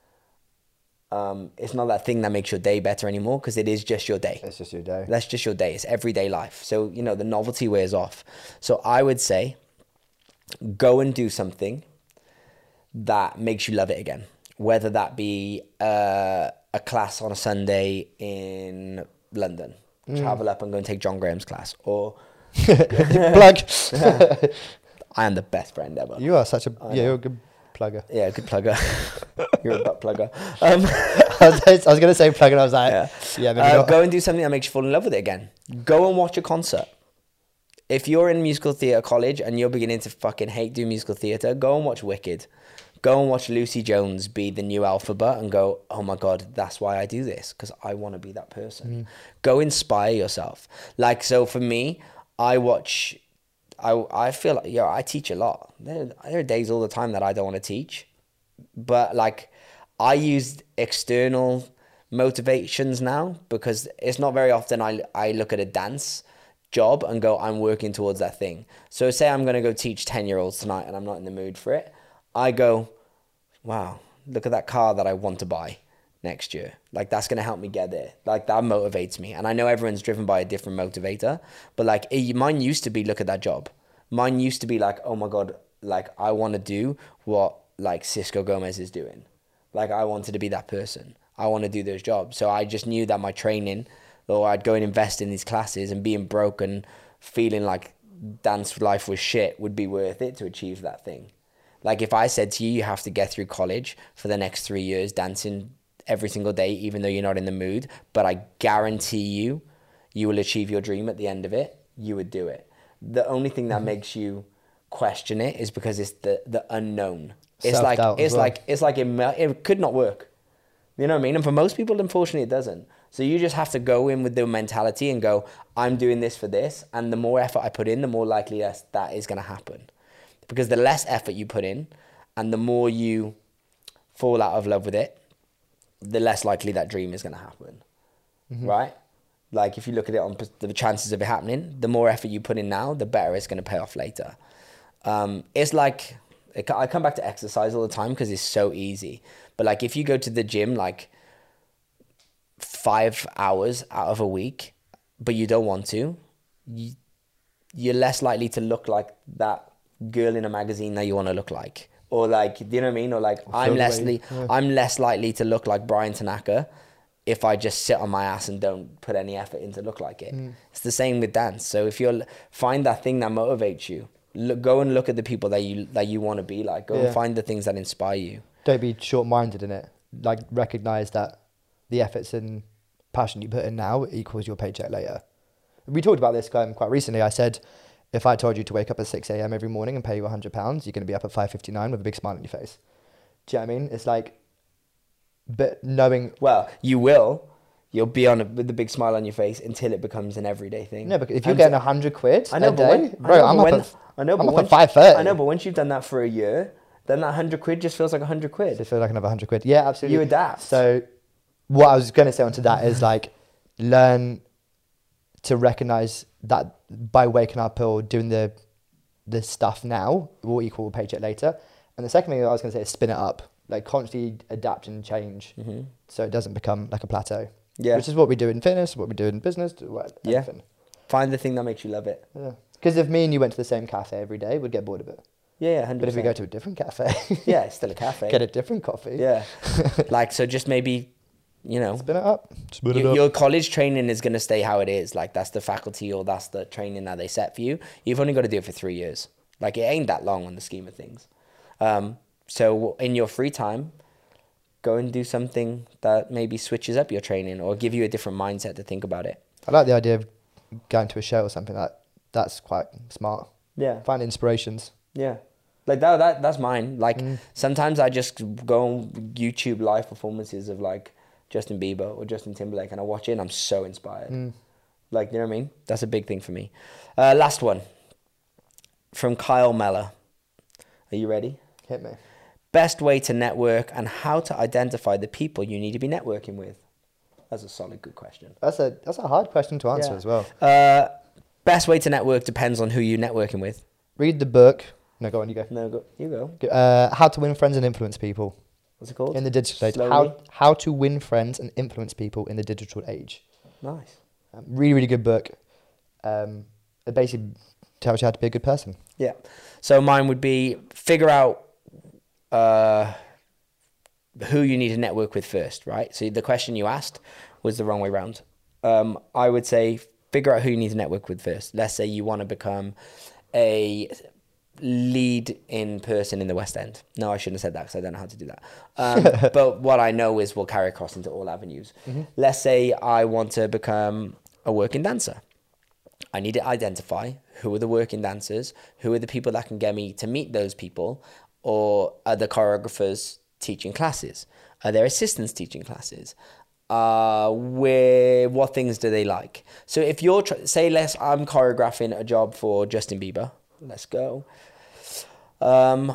um, it's not that thing that makes your day better anymore because it is just your day. It's just your day. That's just your day. It's everyday life. So, you know, the novelty wears off. So I would say go and do something that makes you love it again. Whether that be uh, a class on a Sunday in London, mm. travel up and go and take John Graham's class, or plug. I am the best friend ever. You are such a yeah, you're a good plugger. Yeah, good plugger. You're a butt plugger. Um, I was, I was gonna say plug, and I was like, yeah, yeah maybe uh, not. Go and do something that makes you fall in love with it again. Go and watch a concert. If you're in musical theatre college and you're beginning to fucking hate doing musical theatre, go and watch Wicked. Go and watch Lucy Jones be the new Alphabet and go, oh my God, that's why I do this, because I want to be that person. Mm. Go inspire yourself. Like, so for me, I watch, I I feel like, yo, I teach a lot. There, there are days all the time that I don't want to teach. But like, I use external motivations now because it's not very often I, I look at a dance job and go, I'm working towards that thing. So say I'm going to go teach ten-year-olds tonight and I'm not in the mood for it. I go, wow, look at that car that I want to buy next year. Like, that's going to help me get there. Like, that motivates me. And I know everyone's driven by a different motivator, but like, it, mine used to be, look at that job. Mine used to be like, oh my God, like, I want to do what like Cisco Gomez is doing. Like, I wanted to be that person. I want to do those jobs. So I just knew that my training, or I'd go and invest in these classes, and being broke and feeling like dance life was shit would be worth it to achieve that thing. Like, if I said to you, you have to get through college for the next three years dancing every single day, even though you're not in the mood, but I guarantee you, you will achieve your dream at the end of it, you would do it. The only thing that mm-hmm. makes you question it is because it's the the unknown. It's Self-doubt like as it's well. like it's like it, me- it could not work. You know what I mean? And for most people, unfortunately, it doesn't. So you just have to go in with the mentality and go, I'm doing this for this. And the more effort I put in, the more likely that that is going to happen. Because the less effort you put in and the more you fall out of love with it, the less likely that dream is going to happen. Mm-hmm. Right? Like if you look at it on the chances of it happening, the more effort you put in now, the better it's going to pay off later. Um, it's like, I come back to exercise all the time because it's so easy. But like if you go to the gym like five hours out of a week, but you don't want to, you, you're less likely to look like that girl in a magazine that you want to look like. Or like, do you know what I mean? Or like I'm less, li- yeah. I'm less likely to look like Brian Tanaka if I just sit on my ass and don't put any effort in to look like it. Mm. It's the same with dance. So if you find that thing that motivates you, look, go and look at the people that you that you want to be like. Go yeah. and find the things that inspire you. Don't be short-minded in it. Like recognize that the efforts and passion you put in now equals your paycheck later. We talked about this um, quite recently. I said, if I told you to wake up at six a.m. every morning and pay you one hundred pounds, you're going to be up at five fifty-nine with a big smile on your face. Do you know what I mean? It's like, but knowing... Well, you will. You'll be on a, with a big smile on your face until it becomes an everyday thing. No, but if you're and getting one hundred quid I know, a day, when, bro, I know, I'm up when, at, I know, I'm but up at five thirty. I know, but once you've done that for a year, then that one hundred quid just feels like one hundred quid. It feels like another one hundred quid. Yeah, absolutely. You adapt. So what I was going to say onto that is like, learn to recognize that by waking up or doing the the stuff now will equal a paycheck later. And the second thing I was going to say is spin it up. Like constantly adapt and change mm-hmm. so it doesn't become like a plateau. Yeah. Which is what we do in fitness, what we do in business, what, yeah. Anything. Find the thing that makes you love it. Yeah. Because if me and you went to the same cafe every day, we'd get bored of it. Yeah, yeah, one hundred percent. But if we go to a different cafe... yeah, it's still a cafe. Get a different coffee. Yeah. Like, so just maybe, you know... Spin it up. Spin you, it up. Your college training is going to stay how it is. Like, that's the faculty or that's the training that they set for you. You've only got to do it for three years. Like, it ain't that long on the scheme of things. Um, so in your free time... go and do something that maybe switches up your training or give you a different mindset to think about it. I like the idea of going to a show or something. That that's quite smart. Yeah. Find inspirations. Yeah. Like that, that that's mine. Like mm. sometimes I just go on YouTube live performances of like Justin Bieber or Justin Timberlake and I watch it and I'm so inspired. Mm. Like, you know what I mean? That's a big thing for me. Uh, last one. From Kyle Meller. Are you ready? Hit me. Best way to network and how to identify the people you need to be networking with. That's a solid, good question. That's a that's a hard question to answer yeah. as well. Uh, best way to network depends on who you're networking with. Read the book. No, go on, you go. No, go, you go. Uh, how to win friends and influence people. What's it called? In the digital age. How, how to win friends and influence people in the digital age. Nice. Um, really, really good book. Um, it basically tells you how to be a good person. Yeah. So mine would be figure out Uh, who you need to network with first, right? So the question you asked was the wrong way round. Um, I would say figure out who you need to network with first. Let's say you want to become a lead in person in the West End. No, I shouldn't have said that because I don't know how to do that. Um, but what I know is we'll carry across into all avenues. Mm-hmm. Let's say I want to become a working dancer. I need to identify who are the working dancers, who are the people that can get me to meet those people, or are the choreographers teaching classes? Are there assistants teaching classes? Uh, where, what things do they like? So if you're, tr- say, less, I'm choreographing a job for Justin Bieber. Let's go. Um,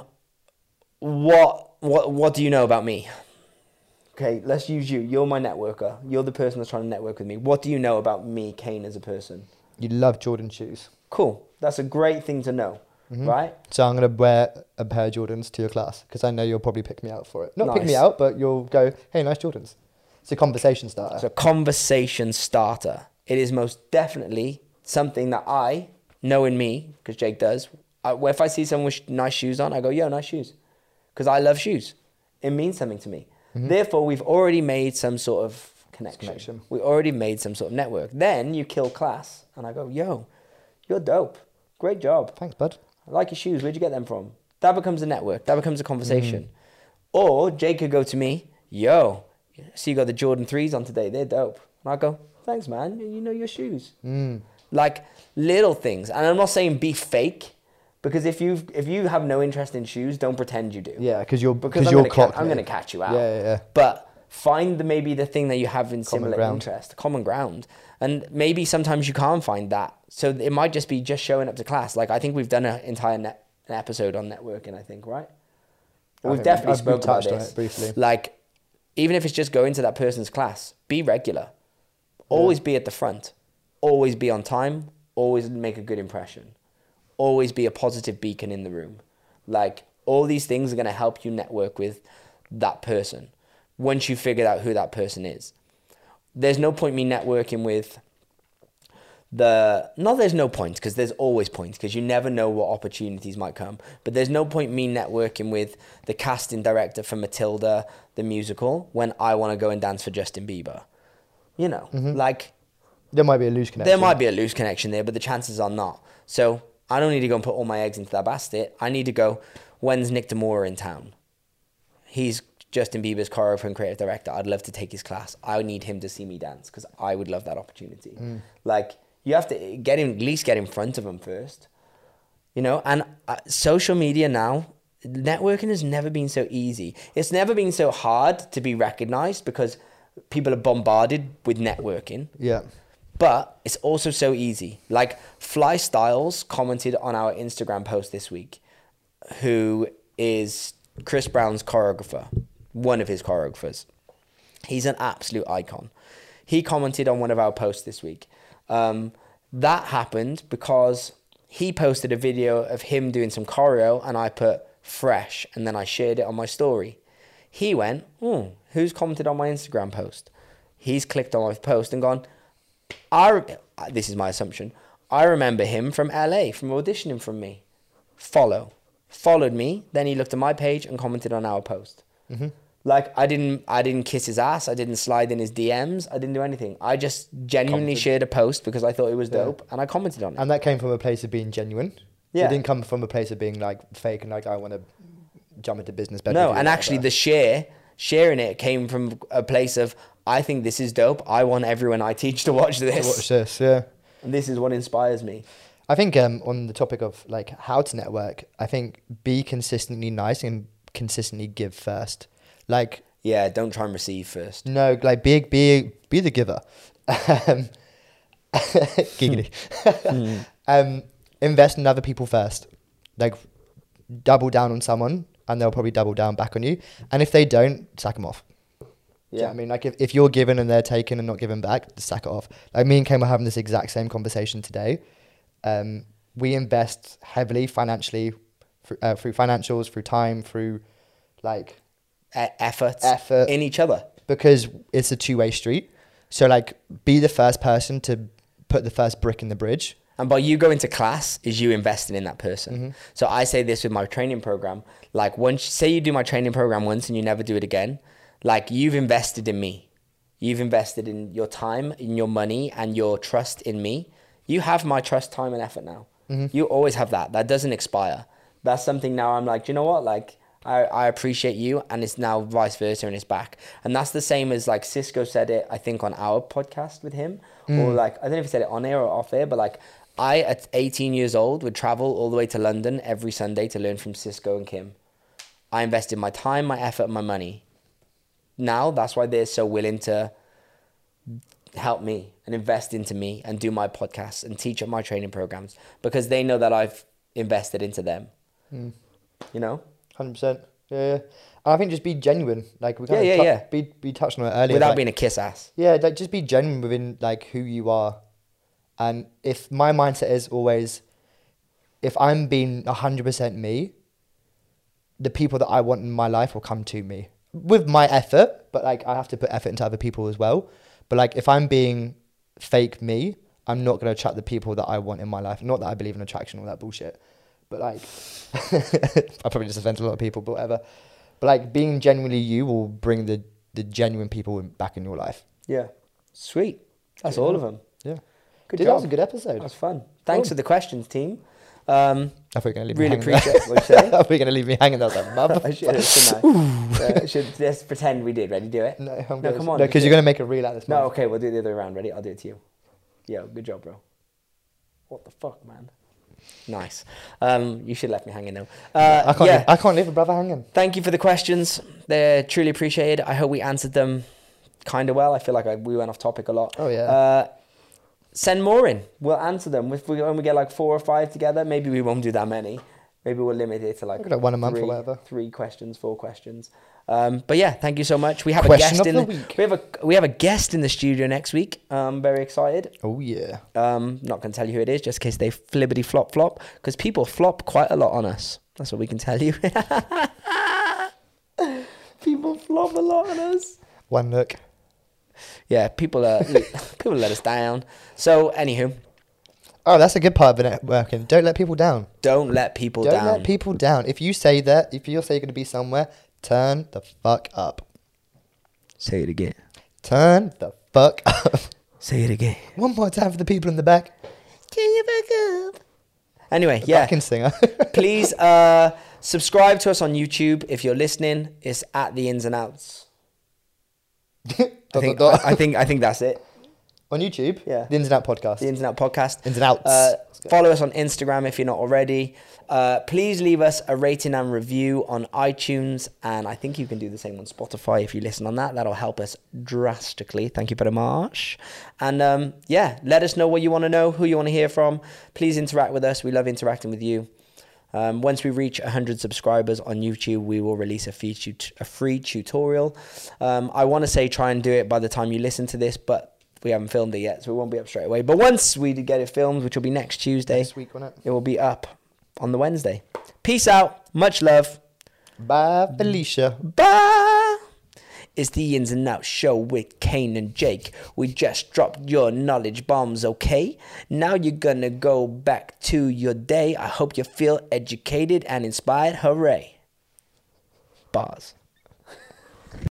what, what, what do you know about me? Okay, let's use you. You're my networker. You're the person that's trying to network with me. What do you know about me, Kane, as a person? You love Jordan shoes. Cool. That's a great thing to know. Mm-hmm. Right? So I'm going to wear a pair of Jordans to your class because I know you'll probably pick me out for it. Not nice. pick me out, but you'll go, hey, nice Jordans. It's a conversation starter. It's a conversation starter. It is most definitely something that I know in me, because Jake does. I, if I see someone with nice shoes on, I go, yo, nice shoes. Because I love shoes. It means something to me. Mm-hmm. Therefore, we've already made some sort of connection. connection. We already made some sort of network. Then you kill class, and I go, yo, you're dope. Great job. Thanks, bud. I like your shoes. Where'd you get them from? That becomes a network. That becomes a conversation. Mm. Or Jake could go to me, yo, so you got the Jordan threes on today. They're dope. And I go, thanks, man. You know your shoes. Mm. Like little things. And I'm not saying be fake, Because if you if you have no interest in shoes, don't pretend you do. Yeah, because you're Because because I'm you're gonna clock. ca- I'm going to catch you out. Yeah, yeah, yeah. But find the, maybe the thing that you have in Common similar ground. interest, common ground. And maybe sometimes you can't find that. So it might just be just showing up to class. Like I think we've done an entire net, an episode on networking, I think, right? I We've think definitely we've- we've spoke about touched on this. it briefly. Like, even if it's just going to that person's class, be regular. Always be at the front. Always be on time. Always make a good impression. Always be a positive beacon in the room. Like, all these things are going to help you network with that person once you figured out who that person is. There's no point me networking with the... No, there's no point, because there's always points, because you never know what opportunities might come. But there's no point me networking with the casting director for Matilda, the musical, when I want to go and dance for Justin Bieber. You know, like... There might be a loose connection. There might be a loose connection there, but the chances are not. So I don't need to go and put all my eggs into that basket. I need to go, when's Nick Demora in town? He's Justin Bieber's choreographer and creative director. I'd love to take his class. I would need him to see me dance because I would love that opportunity. Mm. Like, you have to get him, at least get in front of him first. You know, and uh, social media now, networking has never been so easy. It's never been so hard to be recognized because people are bombarded with networking. Yeah. But it's also so easy. Like Fly Styles commented on our Instagram post this week, who is Chris Brown's choreographer, one of his choreographers. He's an absolute icon. He commented on one of our posts this week. Um, that happened because he posted a video of him doing some choreo and I put fresh and then I shared it on my story. He went, oh, who's commented on my Instagram post? He's clicked on my post and gone, I, this is my assumption, I remember him from L A, from auditioning from me. Follow. Followed me, then he looked at my page and commented on our post. Mm-hmm. Like, I didn't I didn't kiss his ass, I didn't slide in his D Ms, I didn't do anything. I just genuinely commented. Shared a post because I thought it was dope, yeah. And I commented on it. And that came from a place of being genuine. Yeah. It didn't come from a place of being, like, fake and, like, I want to jump into business. No, and actually the share, sharing it came from a place of, I think this is dope. I want everyone I teach to watch this. Watch this, yeah. And this is what inspires me. I think um, on the topic of like how to network, I think be consistently nice and consistently give first. Like, yeah, don't try and receive first. No, like be be be the giver. Um, giggity. mm. um, invest in other people first. Like, double down on someone, and they'll probably double down back on you. And if they don't, sack them off. Yeah, you know I mean, like if, if you're giving and they're taking and not giving back, just sack it off. Like me and Ken were having this exact same conversation today. Um, we invest heavily financially through, uh, through financials, through time, through like e- effort, effort in each other, because it's a two way street. So like, be the first person to put the first brick in the bridge. And by you going to class is you investing in that person. Mm-hmm. So I say this with my training program. Like, once, say you do my training program once and you never do it again. Like, you've invested in me. You've invested in your time, in your money, and your trust in me. You have my trust, time, and effort now. Mm-hmm. You always have that. That doesn't expire. That's something now I'm like, do you know what? Like, I, I appreciate you, and it's now vice versa, and it's back. And that's the same as, like, Cisco said it, I think, on our podcast with him. Mm. Or, like, I don't know if he said it on air or off air, but, like, I, at eighteen years old, would travel all the way to London every Sunday to learn from Cisco and Kim. I invested my time, my effort, and my money. Now, that's why they're so willing to help me and invest into me and do my podcasts and teach at my training programs, because they know that I've invested into them. Mm. You know? one hundred percent. Yeah, yeah. And I think just be genuine. Like, we kind yeah, of yeah, t- yeah. Be, be touched on it earlier. Without like, being a kiss ass. Yeah, like, just be genuine within, like, who you are. And if my mindset is always, if I'm being one hundred percent me, the people that I want in my life will come to me. With my effort, but like I have to put effort into other people as well. But like if I'm being fake me, I'm not going to attract the people that I want in my life. Not that I believe in attraction or that bullshit, but like I probably just offend a lot of people, but whatever. But like being genuinely you will bring the the genuine people in, back in your life. Yeah, sweet. That's yeah. all of them. Yeah, good Dude, job. That was a good episode. That was fun. Thanks cool. for the questions, team. Um, I thought you were going to leave really me hanging. Really appreciate what you say. I thought you were going to leave me hanging. I was like, mum. I should have, uh, should just pretend we did. Ready? Do it? No, I'm no come on. No, because you're going to make a reel out of this. No, okay, we'll do it the other way around. Ready? I'll do it to you. Yo, good job, bro. What the fuck, man? Nice. Um, you should have left me hanging though. Uh, I can't. yeah. Leave, I can't leave a brother hanging. Thank you for the questions. They're truly appreciated. I hope we answered them kind of well. I feel like I, we went off topic a lot. Oh yeah. Uh, send more in. We'll answer them. If we when we get like four or five together, maybe we won't do that many. Maybe we'll limit it to like, like one a month three, or whatever. Three questions, four questions. Um, but yeah, thank you so much. We have Question a guest of in the the, week. we have a we have a guest in the studio next week. I'm very excited. Oh yeah. Um, not gonna tell you who it is, just in case they flibbity flop flop, because people flop quite a lot on us. That's what we can tell you. People flop a lot on us. One look. Yeah, people uh, people let us down. So anywho, Oh, that's a good part of networking. Don't let people down. don't let people Don't down. let people down. If you say that, if you say you're going to be somewhere, turn the fuck up. Say it again. Turn the fuck up. Say it again. One more time for the people in the back. Turn your back up. Anyway, yeah. Backing singer. Please uh, subscribe to us on YouTube if you're listening. It's at the ins and outs. I Dot, think, dot, dot. I, I think I think that's it. On YouTube? Yeah. The Ins and Out podcast. The Ins and Out podcast. Ins and Outs. Uh, follow us on Instagram if you're not already. Uh, please leave us a rating and review on iTunes, and I think you can do the same on Spotify if you listen on that. That'll help us drastically. Thank you very much. And um, yeah, let us know what you want to know, who you want to hear from. Please interact with us. We love interacting with you. Um, once we reach one hundred subscribers on YouTube, we will release a free, tut- a free tutorial. Um, I want to say try and do it by the time you listen to this, but we haven't filmed it yet, so it won't be up straight away. But once we get it filmed, which will be next Tuesday, Next week, won't it? it will be up on the Wednesday. Peace out. Much love. Bye, Felicia. Bye. It's the Ins and Outs show with Kane and Jake. We just dropped your knowledge bombs, okay? Now you're gonna go back to your day. I hope you feel educated and inspired. Hooray. Bars.